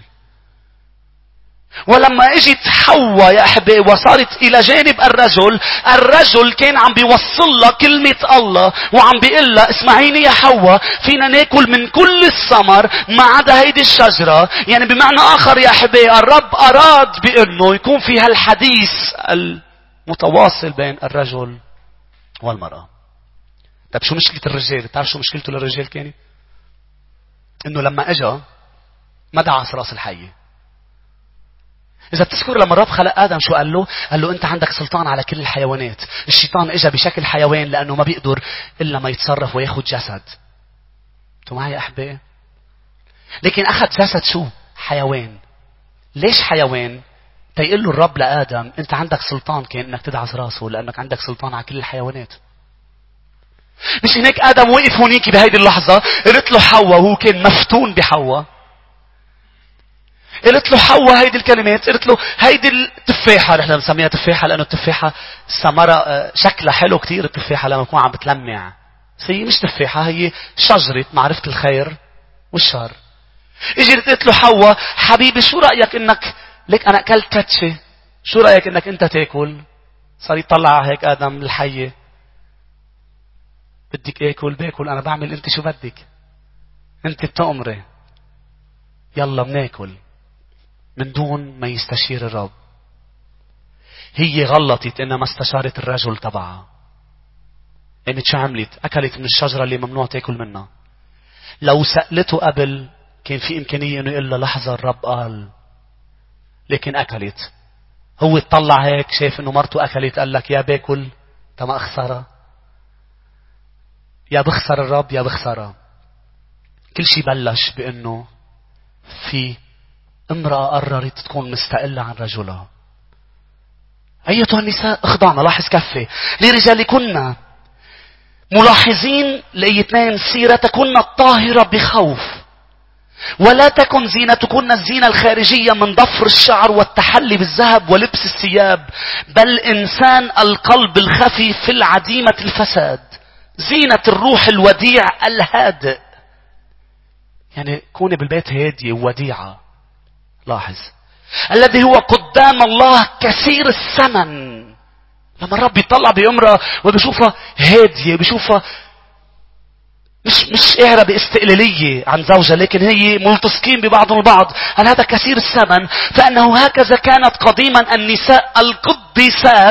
ولما اجت حواء يا أحبائي وصارت إلى جانب الرجل، الرجل كان عم بيوصل لها كلمة الله وعم بيقول لها اسمعيني يا حواء، فينا ناكل من كل الثمر ما عدا هيدي الشجرة. يعني بمعنى آخر يا أحبائي الرب أراد بأنه يكون في هالحديث المتواصل بين الرجل والمرأة. طيب شو مشكلة الرجال؟ تعرف شو مشكلته للرجال كانت؟ إنه لما أجا ما دعس راس الحية. إذا بتذكر لما الرب خلق آدم شو قال له؟ قال له أنت عندك سلطان على كل الحيوانات. الشيطان إجا بشكل حيوان لأنه ما بيقدر إلا ما يتصرف وياخد جسد. أنتوا معي يا أحبائي؟ لكن أخذ جسد شو؟ حيوان. ليش حيوان؟ تيقول له الرب لآدم أنت عندك سلطان كان إنك تدعس راسه لأنك عندك سلطان على كل الحيوانات. مش هناك آدم وقف هونيك بهيدي اللحظة قلت له حواء وهو كان مفتون بحواء. قلت له حواء هيدي الكلمات، قلت له هيدي التفاحة، نحن بنسميها تفاحة لأنه التفاحة ثمرة شكلها حلو كتير. التفاحة لما تكون عم بتلمع، هي مش تفاحة، هي شجرة معرفة الخير والشر. اجت قلت له حواء حبيبي شو رأيك انك ليك انا اكلت كتشة، شو رأيك انك انت تاكل؟ صار يطلع هيك آدم الحية، بدك اكل باكل، انا بعمل انت شو بدك، انت بتأمري، يلا بناكل من دون ما يستشير الرب. هي غلطت انما استشارت الرجل تبعها. قامت شو عملت؟ اكلت من الشجرة اللي ممنوع تاكل منها. لو سألته قبل كان في امكانية انه يقول له لحظة الرب قال، لكن اكلت. هو اطلع هيك شايف انه مرته اكلت قال لك يا باكل تما اخسرها، يا بخسر الرب يا بخسرها. كل شيء بلش بانه في امرأة قررت تكون مستقلة عن رجلها. أيتها النساء اخضعنا. لاحظ كفي لرجالكن ملاحظين لأيتنين سيرتكن الطاهرة بخوف، ولا تكن زينتكن الزينة الخارجية من ضفر الشعر والتحلي بالذهب ولبس الثياب، بل إنسان القلب الخفي في العديمة الفساد، زينة الروح الوديع الهادئ. يعني كوني بالبيت هادية ووديعة. لاحظ الذي هو قدام الله كثير الثمن. لما الرب يطلع بأمرأة وبيشوفها هادية، بيشوفها مش مش قاهرة باستقلالية عن زوجها، لكن هي ملتصقين ببعضهم البعض. هل هذا كثير الثمن؟ فأنه هكذا كانت قديما النساء القديسات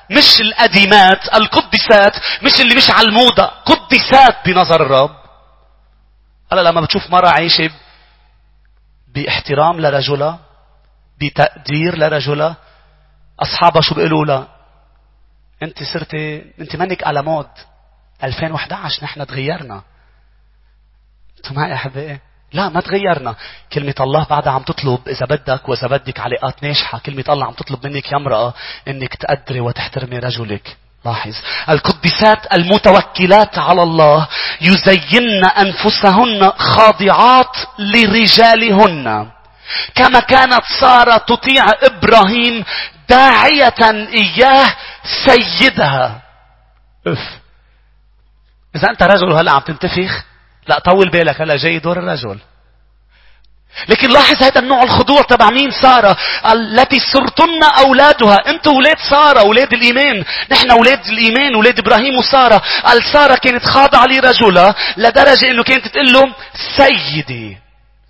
مش القديمات، القدسات، مش اللي مش على الموضة، قدسات بنظر الرب. هلا لما بتشوف مرة عايشة باحترام لرجلها، بتقدير لرجلها، أصحابها شو بيقولوا لها؟ أنت صرتي، أنت منك على مود ألفين وإحدى عشر، نحن تغيرنا. أنتوا معي أحبائي؟ لا، ما تغيرنا. كلمة الله بعدها عم تطلب إذا بدك وإذا بدك علاقات ناجحة. كلمة الله عم تطلب منك يا امرأة إنك تقدري وتحترمي رجلك. لاحظ، القديسات المتوكلات على الله يزين أنفسهن خاضعات لرجالهن، كما كانت سارة تطيع إبراهيم داعية إياه سيدها. أف. إذا أنت رجل هلأ عم تنتفخ، لا طول بالك، هلأ جاي دور الرجل. لكن لاحظ هذا النوع الخضوع تبع مين؟ سارة التي صرتن أولادها. أنتوا أولاد سارة، أولاد الإيمان. نحن أولاد الإيمان، أولاد إبراهيم وسارة. سارة كانت خاضعة لرجلها لدرجة أنه كانت تقول له سيدي.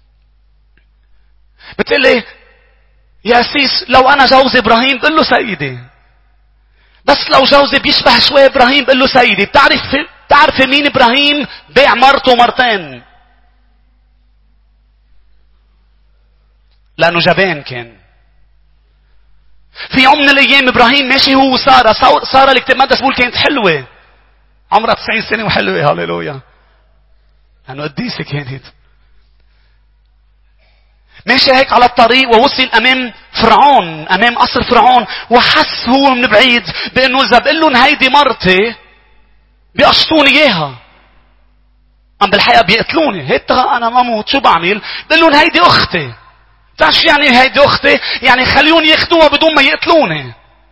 بتقول لي يا سيس لو أنا جوز إبراهيم بقول له سيدي، بس لو جوزي بيشبه شوي إبراهيم بقول له سيدي. بتعرف بتعرف مين إبراهيم؟ بيع مرته مرتين لأنه جبان كان. في يوم من الأيام إبراهيم ماشي هو وسارة. سارة الكتاب المقدس بيقول كانت حلوة، عمرها تسعين سنة وحلوة. هاليلويا، لأنه قديسة كانت. ماشي هيك على الطريق ووصل أمام فرعون، أمام قصر فرعون، وحس هو من بعيد بأنه إذا بقول لهم هيدي مرتي بيقشطوني إياها، أم بالحقيقة بيقتلوني. هيك أنا ما موت شو بعمل؟ بقول لهم هيدي أختي. تعرف شو يعني هيدي أختي؟ يعني خليوني ياخدوها بدون ما يقتلوني.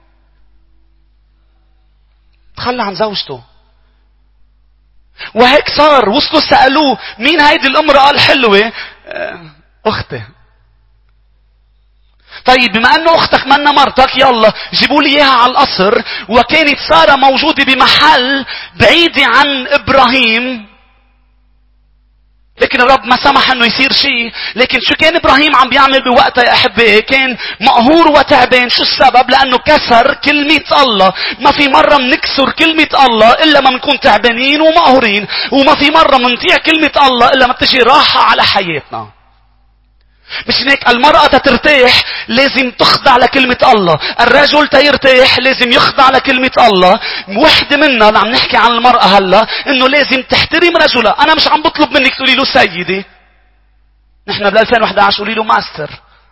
تخلى عن زوجته. وهيك صار. وصلوا سألوه مين هيدي الامرأة الحلوة؟ أختي. طيب بما أنه أختك منا مرتك، يلا جيبوا لي إياها على القصر. وكانت سارة موجودة بمحل بعيدة عن إبراهيم، لكن الرب ما سمح انه يصير شيء. لكن شو كان ابراهيم عم بيعمل بوقتها يا احبائي؟ كان مقهور وتعبان. شو السبب؟ لانه كسر كلمة الله. ما في مرة منكسر كلمة الله الا ما منكون تعبانين ومقهورين، وما في مرة منطيع كلمة الله الا ما بتجي راحة على حياتنا. مش هيك المرأة تترتاح لازم تخضع لكلمة الله، الرجل تيرتاح لازم يخضع لكلمة الله. وحدة منا اللي عم نحكي عن المرأة هلا انه لازم تحترم رجلها. انا مش عم بطلب منك تقولي له سيدي، نحن بال ألفين وإحدى عشر قولي له ماستر.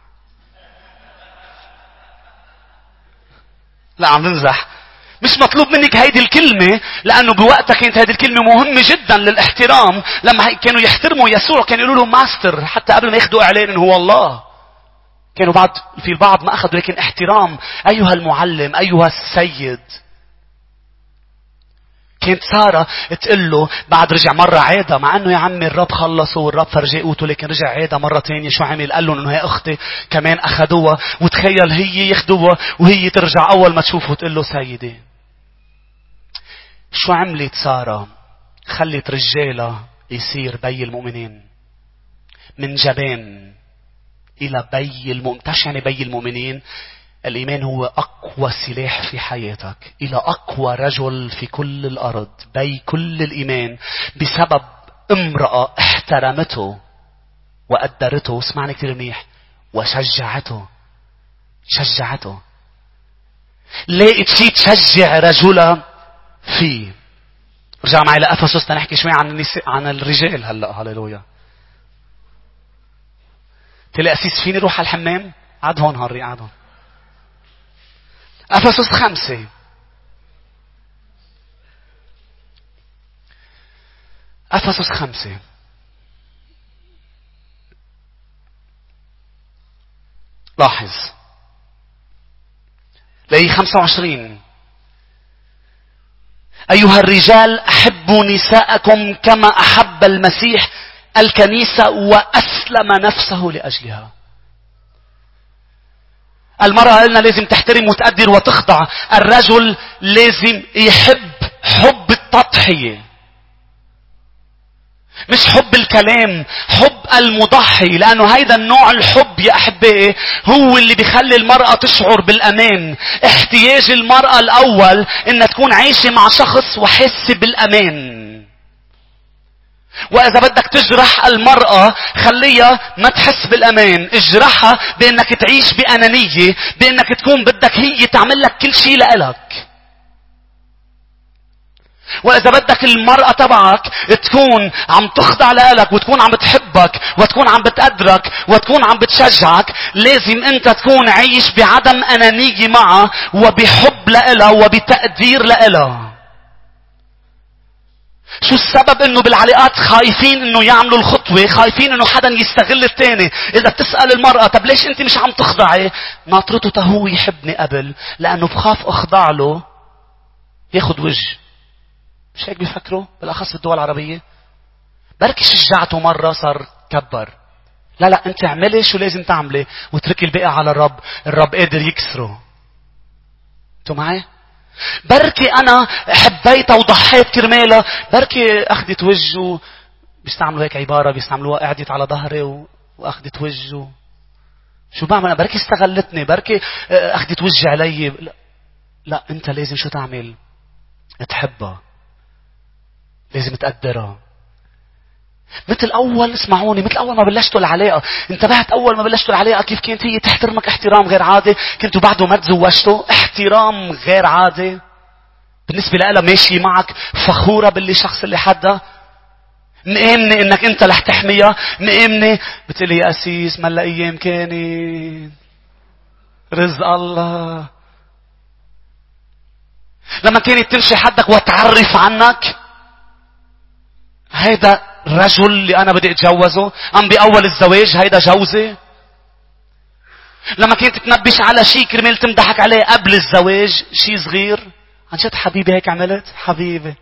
لا عم نمزح. مش مطلوب منك هيدي الكلمة، لأنه بوقتها كانت هيدي الكلمة مهمة جدا للاحترام. لما كانوا يحترموا يسوع كانوا يقولوا له ماستر، حتى قبل ما ياخدوا إعلان إنه هو الله. كانوا بعض في البعض ما أخذوا، لكن احترام. أيها المعلم، أيها السيد. كانت سارة تقول له بعد رجع مرة عادة، مع أنه يا عمي الرب خلصه والرب فرجي قوته، لكن رجع عادة مرة تانية. شو عمل؟ قال لهم إنه هي أختي كمان أخذوها. وتخيل هي ياخدوها وهي ترجع أول ما تشوفه تقول له سيدي. شو عملت سارة؟ خلت رجالة يصير بي المؤمنين، من جبان إلى بي المؤمنين. تاش يعني بي المؤمنين؟ الإيمان هو أقوى سلاح في حياتك، إلى أقوى رجل في كل الأرض، بي كل الإيمان، بسبب امرأة احترمته وقدرته. اسمعني كثير منيح. وشجعته. شجعته. لقيت شيء تشجع رجلها فيه. رجع معي لأفسس تنحكي شوي عن النساء، عن الرجال هلا. هاليلويا. تلاقي أسيس فيني روح على الحمام؟ عاد هون هاري، عاد هون. أفسس خمسة. أفسس خمسة. لاحظ. لأي خمسة وعشرين. أيها الرجال أحبوا نساءكم كما أحب المسيح الكنيسة وأسلم نفسه لأجلها. المرأة قلنا لازم تحترم وتقدر وتخضع. الرجل لازم يحب حب التضحية. مش حب الكلام، حب المضحي. لأنه هيدا النوع الحب يا أحبائي هو اللي بيخلي المرأة تشعر بالأمان. احتياج المرأة الأول إنها تكون عايشة مع شخص وحس بالأمان. وإذا بدك تجرح المرأة خليها ما تحس بالأمان. اجرحها بأنك تعيش بأنانية، بأنك تكون بدك هي تعمل لك كل شيء لإلك. وإذا بدك المرأة تبعك تكون عم تخضع لإلك وتكون عم بتحبك وتكون عم بتقدرك وتكون عم بتشجعك، لازم أنت تكون عايش بعدم أنانية معها وبحب لإلها وبتقدير لإلها. شو السبب انه بالعلاقات خايفين انه يعملوا الخطوة، خايفين انه حدا يستغل التاني. اذا بتسأل المرأة طب ليش انت مش عم تخضعي؟ ناطرته تهو يحبني قبل، لانه بخاف اخضع له ياخد وجه. مش هيك بيفكروا بالاخص بالدول العربية؟ بركي شجعته مرة صار كبر. لا لا انت اعملي شو لازم تعملي وتركي الباقي على الرب. الرب قادر يكسره. انتوا معي؟ بركي انا حبيتها وضحيت كرمالها، بركي اخذت وجهه. بيستعملوا هيك عبارة بيستعملوها، قعدت على ظهري و... واخذت وجهه. شو بعمل؟ بركي استغلتني، بركي اخذت وجهي علي. لا. لا انت لازم شو تعمل؟ تحبها، لازم تقدرها. مثل اول، اسمعوني، مثل اول ما بلشتوا العلاقة. انتبهت اول ما بلشتوا العلاقة كيف كانت هي تحترمك احترام غير عادي؟ كنتوا بعده ما تزوجتوا، احترام غير عادي. بالنسبة لها ماشي معك فخورة باللي شخص اللي حدا، مآمنة انك انت رح تحميها، مآمنة. بتقلي يا أسيس ملا ايام كانت رزق الله. لما كانت تمشي حدك وتعرف عنك هيدا الرجل اللي انا بدي اتجوزه، ام باول الزواج هيدا جوزي. لما كنت تنبش على شيء كرمال تمدحك عليه قبل الزواج، شيء صغير. عن جد حبيبي هيك عملت؟ حبيبي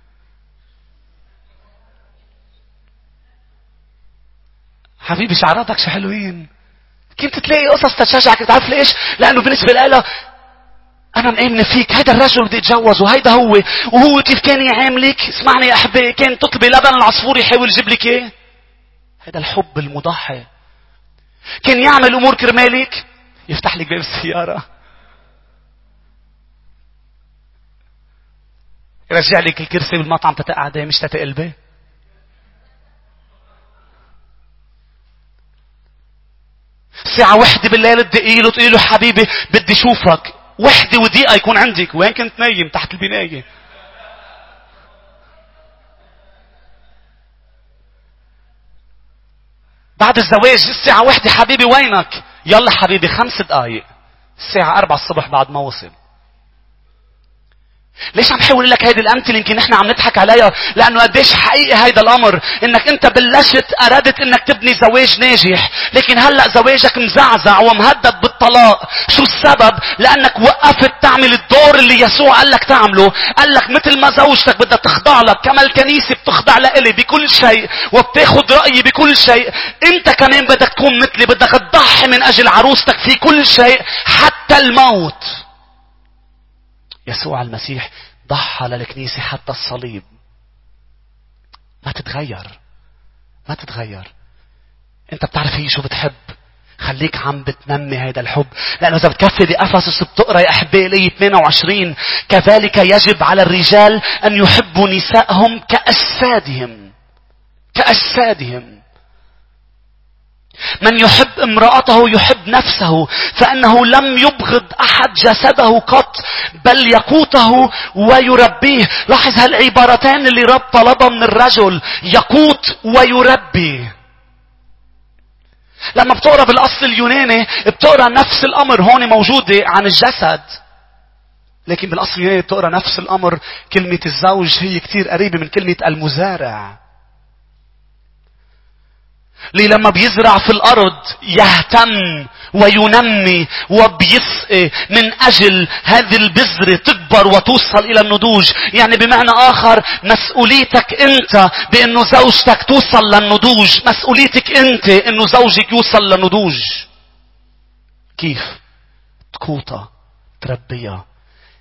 حبيبي شعراتك شو حلوين. كنت تلاقي قصص تشجعك. تعرف ليش؟ لانه بالنسبة لها انا مآمنة فيك، هيدا الرجل بدي اتجوزه، هيدا هو. وهو كيف كان يعاملك؟ اسمعني يا احبائي، كان تطلبي لبن العصفور يحاول يجيب لك ايه؟ هيدا الحب المضحي. كان يعمل امور كرمالك، يفتح لك باب السيارة، يرجع لك الكرسي بالمطعم تتقعدي مش تتقلبي. ساعة وحدة بالليل تدقيله تقيله حبيبي بدي شوفك. وحدة ودقيقة يكون عندك. وين كنت نايم؟ تحت البناية. بعد الزواج الساعة وحدة حبيبي وينك؟ يلا حبيبي خمس دقايق. الساعة أربعة الصبح بعد ما وصل. ليش عم حاول لك هيدي الأمثلة؟ يمكن نحن عم نضحك عليها، لأنه قديش حقيقي هيدا الأمر. إنك أنت بلشت أردت إنك تبني زواج ناجح، لكن هلأ زواجك مزعزع ومهدد بالطلاق. شو السبب؟ لأنك وقفت تعمل الدور اللي يسوع قال لك تعمله. قال لك مثل ما زوجتك بدها تخضع لك، كما الكنيسة بتخضع لإلي بكل شيء وبتاخد رأيي بكل شيء، أنت كمان بدك تكون مثلي، بدك تضحي من أجل عروستك في كل شيء حتى الموت. يسوع المسيح ضحى للكنيسة حتى الصليب. ما تتغير، ما تتغير. انت بتعرف هي شو بتحب، خليك عم بتنمي هذا الحب. لأنه إذا بتكفي بأفسس بتقرأ يا أحبائي الآية ثمانية وعشرين: كذلك يجب على الرجال أن يحبوا نسائهم كأجسادهم. كأجسادهم. من يحب امرأته يحب نفسه، فإنه لم يبغض أحد جسده قط بل يقوته ويربيه. لاحظ هالعبارتين اللي رب طلبها من الرجل: يقوت ويربي. لما بتقرأ بالأصل اليوناني بتقرأ نفس الأمر هون موجودة عن الجسد، لكن بالأصل اليوناني بتقرأ نفس الأمر. كلمة الزوج هي كتير قريبة من كلمة المزارع. ليه لما بيزرع في الأرض يهتم وينمي وبيسقي من أجل هذه البذرة تكبر وتوصل إلى النضوج. يعني بمعنى آخر مسؤوليتك أنت بأنه زوجتك توصل للنضوج، مسؤوليتك أنت أنه زوجك يوصل للنضوج. كيف؟ تقوطها، تربيها،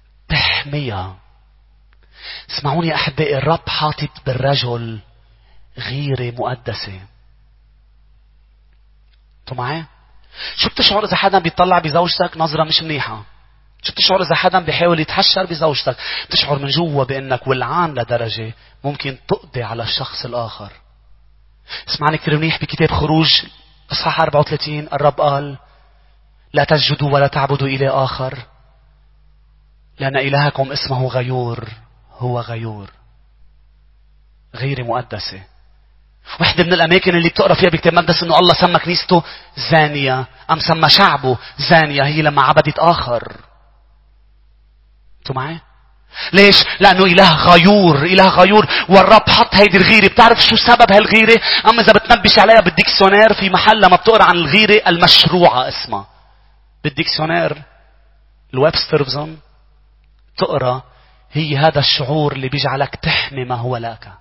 تحميها. اسمعوني يا أحبائي، الرب حاطط بالرجل غيرة مقدسة. انتوا معي؟ شو بتشعر اذا حدا بيطلع بزوجتك نظرة مش منيحة؟ شو بتشعر اذا حدا بيحاول يتحشر بزوجتك؟ بتشعر من جوا بانك ولعان لدرجة ممكن تقضي على الشخص الاخر. اسمعني كتير منيح، بكتاب خروج اصحاح أربعة وثلاثين الرب قال لا تسجدوا ولا تعبدوا إله آخر لأن إلهكم اسمه غيور، هو غيور، غير مقدسة. واحدة من الأماكن اللي بتقرأ فيها بكتاب مقدس إنه الله سمى كنيسته زانية، أم سمى شعبه زانية، هي لما عبدت آخر. أنتوا معي؟ ليش؟ لأنه إله غيور، إله غيور، والرب حط هيدي الغيرة. بتعرف شو سبب هالغيرة؟ أما إذا بتنبش عليها بالديكسيونير في محل لما بتقرأ عن الغيرة المشروعة اسمها بالديكسيونير الويبسترزون تقرأ هي هذا الشعور اللي بيجعلك تحمي ما هو لك.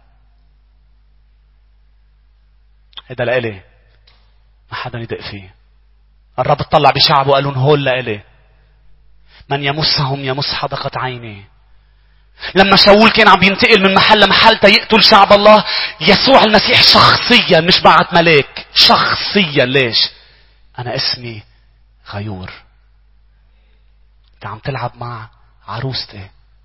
هذا لإلي، ما حدا يدق فيه. الرب اطلع بشعبه وقال لهم هول لإلي، من يمسهم يمس حدقة عيني. لما شاول كان عم ينتقل من محل لمحل تيقتل شعب الله، يسوع المسيح شخصيا مش بعت ملاك، شخصيا. ليش؟ أنا اسمي غيور. انت عم تلعب مع عروستي.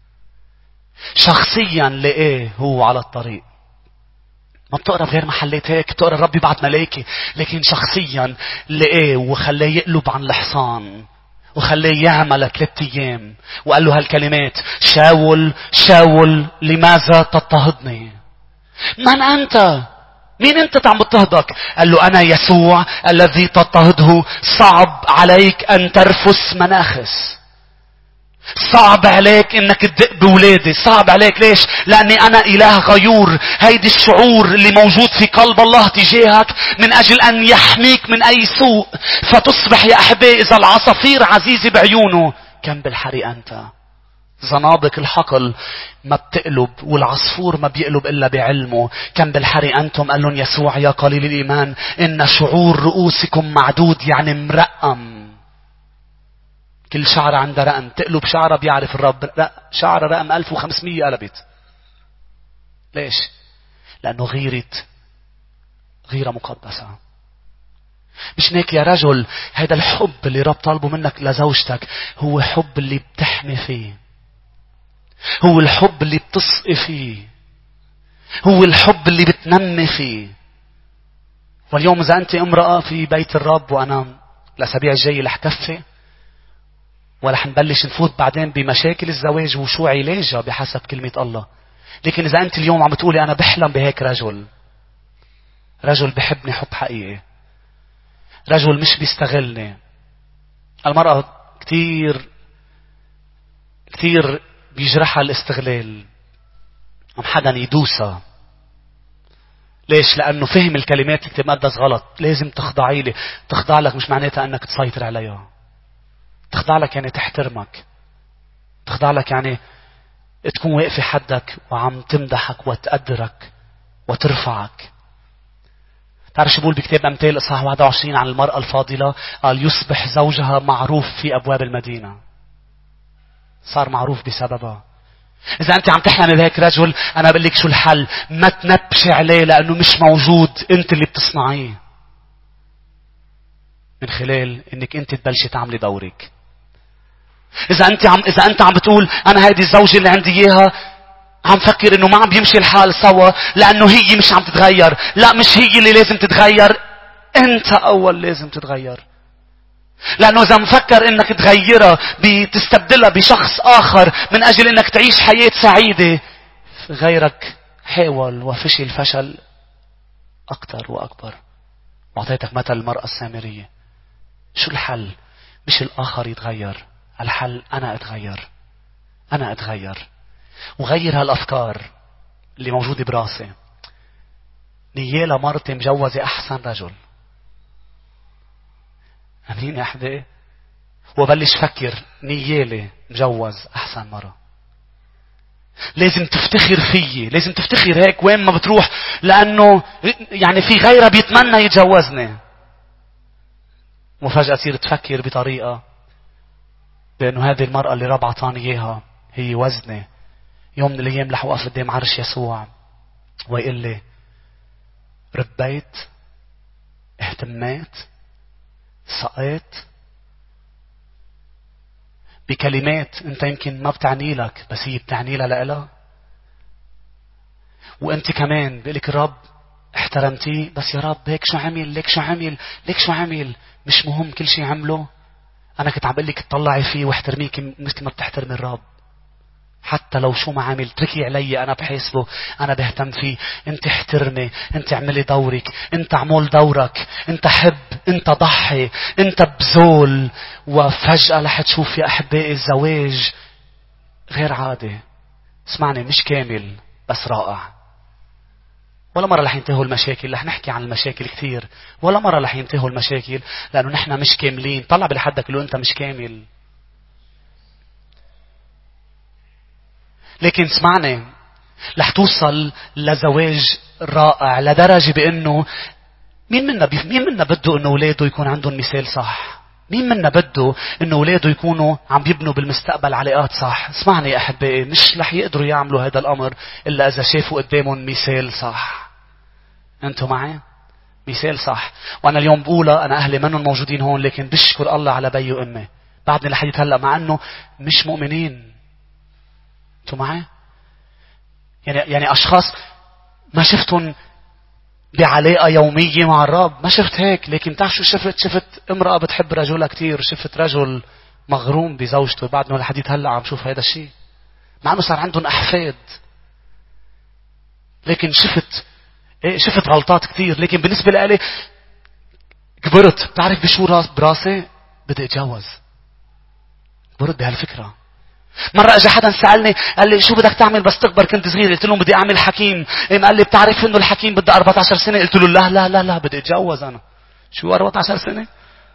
شخصيا لقيه هو على الطريق. ما بتقرأ غير محلات هيك، بتقرأ الرب يبعت ملاكي، لكن شخصيا لقيه وخلاه يقلب عن الحصان وخلاه يعمل ثلاث ايام وقال له هالكلمات: شاول شاول لماذا تضطهدني؟ من أنت؟ مين أنت عم بتضطهدك؟ قال له أنا يسوع الذي تضطهده. صعب عليك أن ترفس مناخس، صعب عليك انك تدق بولادي، صعب عليك. ليش؟ لاني انا اله غيور. هيدي الشعور اللي موجود في قلب الله تجاهك من اجل ان يحميك من اي سوء، فتصبح يا احبائي اذا العصافير عزيزة بعيونه كم بالحري انت. زنابق الحقل ما بتقلب والعصفور ما بيقلب الا بعلمه. كم بالحري انتم. قال لهم يسوع يا قليل الايمان ان شعور رؤوسكم معدود، يعني مرقم. كل شعرة عندها رقم، تقلب شعرة بيعرف الرب. لا، شعرة رقم ألف وخمسمية قلبت. ليش؟ لأنه غيرة غيرة مقدسة. مش هيك يا رجل؟ هذا الحب اللي رب طالبه منك لزوجتك هو حب اللي بتحمي فيه، هو الحب اللي بتسقي فيه، هو الحب اللي بتنمي فيه. واليوم إذا أنت امرأة في بيت الرب، وأنا الأسابيع الجاية رح كفي ولا حنبلش نفوت بعدين بمشاكل الزواج وشو علاجها بحسب كلمة الله. لكن إذا أنت اليوم عم بتقولي أنا بحلم بهيك رجل، رجل بحبني حب حقيقي، رجل مش بيستغلني. المرأة كتير كتير بيجرحها الاستغلال، عم حدا يدوسها. ليش؟ لأنه فهم الكلمات اللي كتاب مقدس غلط. لازم تخضعي لي. تخضع لك مش معناتها أنك تسيطر عليها. تخضع لك يعني تحترمك. تخضع لك يعني تكون واقفة حدك وعم تمدحك وتقدرك وترفعك. تعرف شو بقول بكتاب أمثال إصحاح واحد وعشرين عن المرأة الفاضلة؟ قال يصبح زوجها معروف في أبواب المدينة. صار معروف بسببها. إذا أنت عم تحلم بهيك رجل، أنا بقول لك شو الحل: ما تنبش عليه لأنه مش موجود. أنت اللي بتصنعيه من خلال إنك أنت تبلشي تعملي دورك. إذا أنت عم إذا أنت عم بتقول أنا هذه الزوجة اللي عندي إياها عم فكر إنه ما عم بيمشي الحال سوا لأنه هي مش عم تتغير، لا، مش هي اللي لازم تتغير، أنت أول لازم تتغير. لأنه إذا مفكر إنك تغيرها بتستبدلها بشخص آخر من أجل إنك تعيش حياة سعيدة، غيرك حاول وفشل فشل أكتر وأكبر. وأعطيتك مثل المرأة السامرية. شو الحل؟ مش الآخر يتغير، الحل أنا أتغير. أنا أتغير وغير هالأفكار اللي موجودة براسي. نيالة مرتي مجوزة أحسن رجل. أمين يا أحبائي؟ وبلش فكر نيالة مجوز أحسن مرة. لازم تفتخر فيي، لازم تفتخر هيك وين ما بتروح، لأنه يعني في غيره بيتمنى يتجوزني. وفجأة تصير تفكر بطريقة بأنه هذه المرأة اللي رب عطاني إياها هي وزني. يوم من الأيام رح أوقف قدام عرش يسوع ويقول لي ربيت، اهتميت، سقيت بكلمات انت يمكن ما بتعني لك بس هي بتعني لها لإلها. وانت كمان بيقلك الرب احترمتيه، بس يا رب هيك شو عمل، ليك شو عمل، ليك شو عمل، مش مهم كل شيء عمله. انا كنت عم بقلك تطلعي فيه واحترميه مثل ما بتحترمي الرب. حتى لو شو ما عمل تركي علي، انا بحاسبه، انا بهتم فيه. انت احترمي، انت اعملي دورك، انت اعمل دورك، انت حب، انت ضحي، انت بذول. وفجأة رح تشوف يا احبائي الزواج غير عادي. اسمعني، مش كامل بس رائع. ولا مرة رح ينتهوا المشاكل، رح نحكي عن المشاكل كثير. ولا مرة رح ينتهوا المشاكل لانه نحن مش كاملين. طلع بالحدك لو انت مش كامل. لكن اسمعني، رح توصل لزواج رائع لدرجة بأنه مين منا بي... مين منا بده إنه أولاده يكون عندهم مثال صح؟ مين منا بده إنه أولاده يكونوا عم بيبنوا بالمستقبل علاقات صح؟ اسمعني يا أحبائي، مش رح يقدروا يعملوا هذا الأمر إلا إذا شافوا قدامهم مثال صح. أنتوا معي؟ مثال صح. وأنا اليوم بقولها، أنا أهلي منهم موجودين هون، لكن بشكر الله على بي وأمي بعدني لحديت هلأ مع أنه مش مؤمنين. أنتوا معي؟ يعني يعني أشخاص ما شفتهم بعلاقة يومية مع الرب، ما شفت هيك. لكن تعرف شو شفت؟ شفت امرأة بتحب رجلها كتير، شفت رجل مغروم بزوجته. بعدنا لحديت هلأ عم شوف هذا الشيء مع أنه صار عندهم أحفاد. لكن شفت إيه؟ شفت غلطات كتير. لكن بالنسبة لي كبرت. بتعرف بشو راس براسي؟ بدي أتجوز. كبرت بهالفكرة. مرة اجى حدا سألني قال لي شو بدك تعمل بس تكبر؟ كنت صغير قلت له بدي اعمل حكيم. قال لي بتعرف انه الحكيم بده أربعة عشر سنة؟ قلت له لا لا لا لا بدي اتجوز انا. شو أربعة عشر سنة؟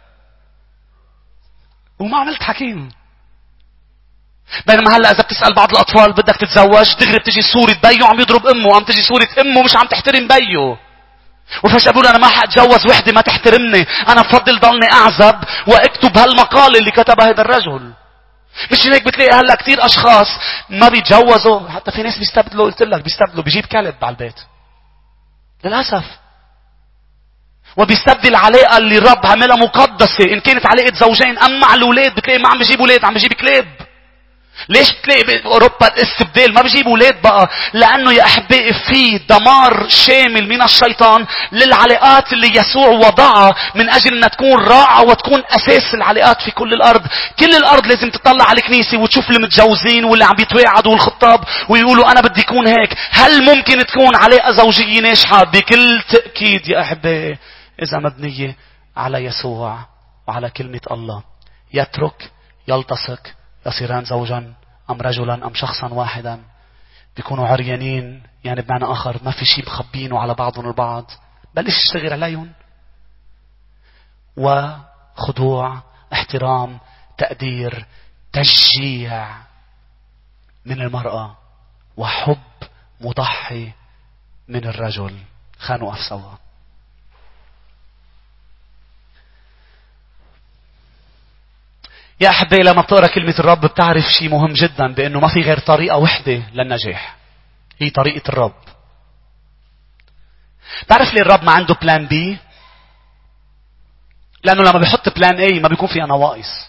وما عملت حكيم. بينما هلا اذا بتسأل بعض الاطفال بدك تتزوج دغري بتجي صورة بيو عم يضرب امه، عم تجي صورة امه مش عم تحترم بيو. وفجأة بقول انا ما حاتجوز وحدة ما تحترمني، انا بفضل ضلني اعزب واكتب هالمقالة اللي كتبها هذا الرجل. مش هيك بتلاقي هلا كتير اشخاص ما بيتجوزوا، حتى في ناس بيستبدلوا. قلت لك بيستبدلوا، بيجيب كلب على البيت للاسف. وبيستبدل العلاقه اللي الرب عملها مقدسه ان كانت علاقه زوجين. اما على الاولاد بتلاقي ما عم بيجيب اولاد، عم بيجيب كلاب. ليش بتلاقي باوروبا الاستبدال ما بيجيبوا اولاد بقى؟ لانه يا احبائي في دمار شامل من الشيطان للعلاقات اللي يسوع وضعها من اجل انها تكون رائعه وتكون اساس العلاقات في كل الارض. كل الارض لازم تطلع على الكنيسه وتشوف المتجوزين واللي عم بيتواعدوا والخطاب ويقولوا انا بدي يكون هيك. هل ممكن تكون علاقه زوجيه ناجحه؟ بكل تاكيد يا احبائي اذا مبنيه على يسوع وعلى كلمه الله. يترك، يلتصق، يصيران زوجا أم رجلا أم شخصا واحدا. بيكونوا عريانين، يعني بمعنى آخر ما في شيء مخبينه على بعضهم البعض. بلش اشتغل عليهم. وخضوع، احترام، تقدير، تشجيع من المرأة، وحب مضحي من الرجل. خلينا نوقف سوا. يا أحبائي لما بتقرأ كلمة الرب بتعرف شيء مهم جدا، بأنه ما في غير طريقة وحدة للنجاح، هي طريقة الرب. تعرف ليه الرب ما عنده بلان بي؟ لأنه لما بيحط بلان اي ما بيكون فيها نواقص.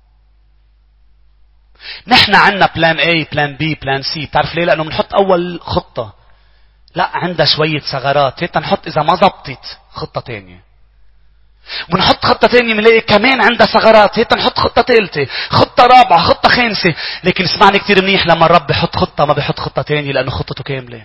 نحن عندنا بلان اي، بلان بي، بلان سي. تعرف ليه؟ لأنه بنحط أول خطة لا عندها شوية ثغرات، هيك نحط إذا ما زبطت خطة تانية. ونحط خطة تانية بنلاقي كمان عندها ثغرات، هيك نحط خطة ثالثة، خطة رابعة، خطة خامسة. لكن اسمعني كتير منيح، لما الرب بيحط خطة ما بيحط خطة تانية لأنه خطته كاملة.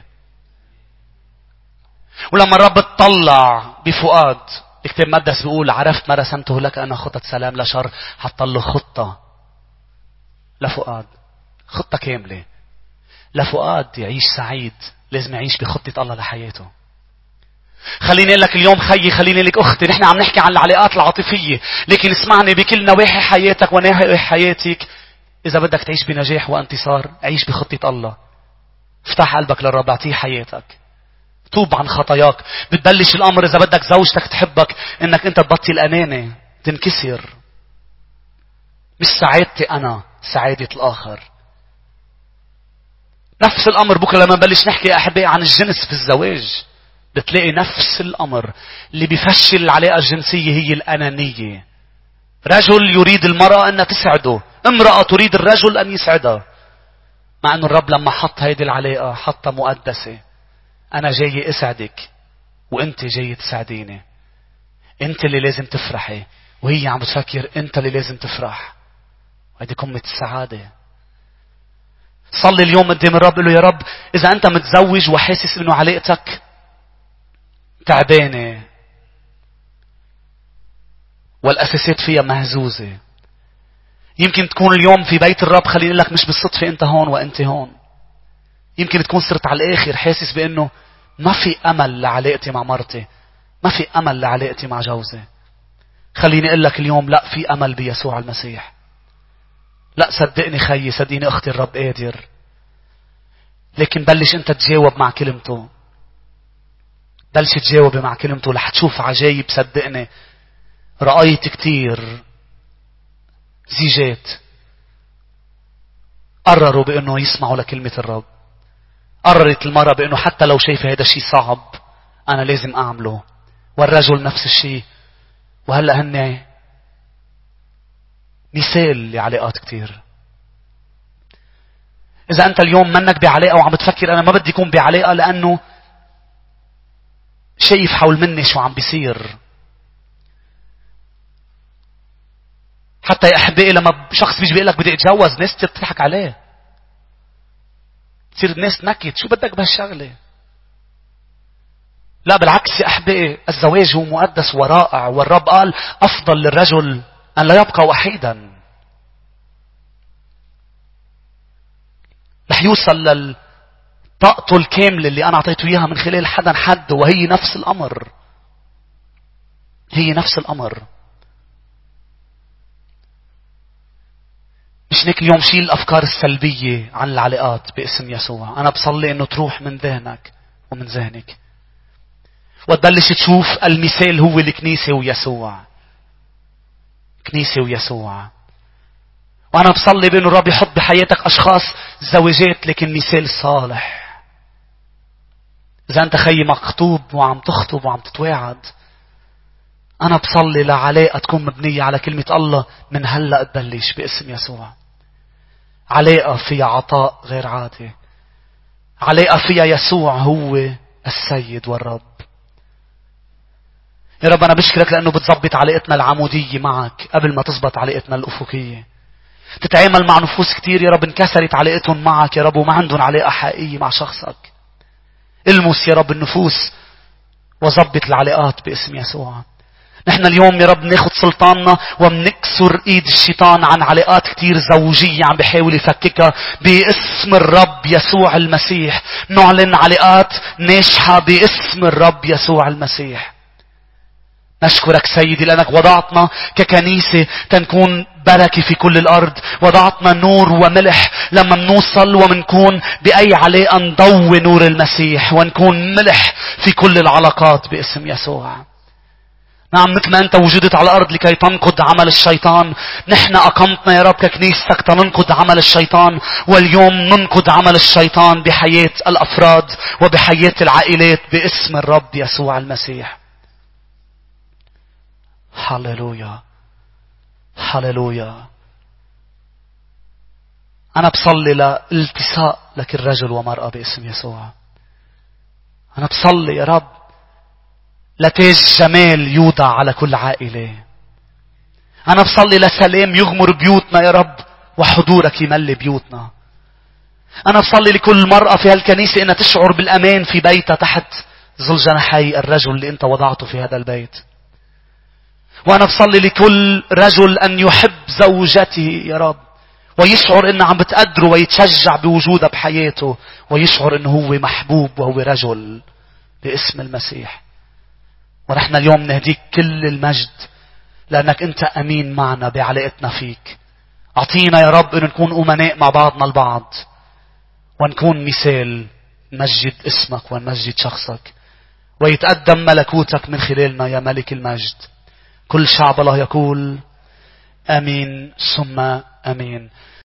ولما الرب تطلع بفؤاد، الكتاب المقدس بيقول عرفت ما رسمته لك أنا خطة سلام لا شر. حط له خطة لفؤاد، خطة كاملة لفؤاد يعيش سعيد. لازم يعيش بخطة الله لحياته. خليني اقول لك اليوم خيي، خليني اقول لك اختي، نحن عم نحكي عن العلاقات العاطفية، لكن اسمعني بكل نواحي حياتك ونواحي حياتك. اذا بدك تعيش بنجاح وانتصار عيش بخطة الله. افتح قلبك للرب، اعطيه حياتك، توب عن خطاياك. بتبلش الامر اذا بدك زوجتك تحبك انك انت تبطل انانة، تنكسر. مش سعادتي انا، سعادة الاخر. نفس الامر بكره لما نبلش نحكي يا احبائي عن الجنس في الزواج. بتلاقي نفس الأمر. اللي بيفشل العلاقة الجنسية هي الأنانية. رجل يريد المرأة أن تسعده، امرأة تريد الرجل أن يسعدها. مع أنه الرب لما حط هيدي العلاقة حطها مقدسة. أنا جاي أسعدك وأنت جاي تساعديني. أنت اللي لازم تفرحي وهي عم بتفكر أنت اللي لازم تفرح. هيدي قمة السعادة. صلي اليوم قدام الرب، قل له يا رب إذا أنت متزوج وحاسس إنه علاقتك تعبانة والأساسات فيها مهزوزة، يمكن تكون اليوم في بيت الرب خليني لك مش بالصدفة أنت هون وأنت هون. يمكن تكون صرت على الآخر حاسس بأنه ما في أمل لعلاقتي مع مرتي، ما في أمل لعلاقتي مع جوزي. خليني أقول لك اليوم لا، في أمل بيسوع المسيح. لا صدقني خيي، صدقيني أختي، الرب قادر. لكن بلش أنت تجاوب مع كلمته. بلش تجاوب مع كلمته رح تشوف عجايب. صدقني رأيت كتير زيجات قرروا بأنه يسمعوا لكلمة الرب. قررت المرأة بأنه حتى لو شايفة هذا الشيء صعب أنا لازم أعمله، والرجل نفس الشيء. وهلأ هن مثال لعلاقات كتير. إذا أنت اليوم منك بعلاقة وعم بتفكر أنا ما بدي يكون بعلاقة لأنه شايف حول مني شو عم بيصير. حتى يا أحبائي لما شخص بيجي بيقول لك بدي أتجوز، ناس تضحك عليه. تصير الناس تنكت شو بدك بهالشغلة. لا بالعكس يا أحبائي، الزواج هو مقدس ورائع. والرب قال أفضل للرجل أن لا يبقى وحيدا. رح يوصل للطاقته الكاملة اللي أنا أعطيته إياها من خلال حدا حد. وهي نفس الأمر، هي نفس الأمر. مش هيك اليوم شيل الأفكار السلبية عن العلاقات باسم يسوع. أنا بصلي إنه تروح من ذهنك ومن ذهنك وتبلش تشوف المثال هو الكنيسة ويسوع. كنيسة ويسوع. وأنا بصلي بأنه الرب يحط بحياتك أشخاص زوجات لكن مثال صالح. إذا أنت خي مخطوب وعم تخطب وعم تتواعد، أنا بصلي لعلاقة تكون مبنية على كلمة الله من هلأ تبلش باسم يسوع. علاقة فيها عطاء غير عادي. علاقة فيها يسوع هو السيد والرب. يا رب أنا بشكرك لأنه بتزبط علاقتنا العمودية معك قبل ما تزبط علاقتنا الأفقية. تتعامل مع نفوس كتير يا رب انكسرت علاقتهم معك يا رب وما عندهم علاقة حقيقية مع شخصك. المس يا رب النفوس وزبط العلاقات باسم يسوع. نحن اليوم يا رب ناخد سلطاننا ومنكسر ايد الشيطان عن علاقات كتير زوجية عم بيحاول يفككها باسم الرب يسوع المسيح. نعلن علاقات ناجحة باسم الرب يسوع المسيح. نشكرك سيدي لأنك وضعتنا ككنيسة تنكون بركة في كل الأرض. وضعتنا نور وملح لما منوصل ومنكون بأي علاقة نضوي نور المسيح ونكون ملح في كل العلاقات باسم يسوع. نعم مثل ما أنت وجدت على الأرض لكي تنقض عمل الشيطان، نحن أقمتنا يا رب ككنيستك تنقض عمل الشيطان. واليوم ننقض عمل الشيطان بحياة الأفراد وبحياة العائلات باسم الرب يسوع المسيح. هاليلويا هاليلويا. أنا بصلي لالتساء لك الرجل ومرأة باسم يسوع. أنا بصلي يا رب لتاج جمال يوضع على كل عائلة. أنا بصلي لسلام يغمر بيوتنا يا رب وحضورك يملي بيوتنا. أنا بصلي لكل مرأة في هالكنيسة أنها تشعر بالأمان في بيتها تحت ظل جناحي الرجل اللي أنت وضعته في هذا البيت. وأنا بصلي لكل رجل أن يحب زوجته يا رب ويشعر أنه عم بتقدره ويتشجع بوجودها بحياته ويشعر أنه هو محبوب وهو رجل باسم المسيح. ونحن اليوم نهديك كل المجد لأنك أنت أمين معنا بعلاقتنا فيك. أعطينا يا رب أن نكون أمناء مع بعضنا البعض ونكون مثال نمجد اسمك ونمجد شخصك ويتقدم ملكوتك من خلالنا يا ملك المجد. كل شعب الله يقول آمين ثم آمين.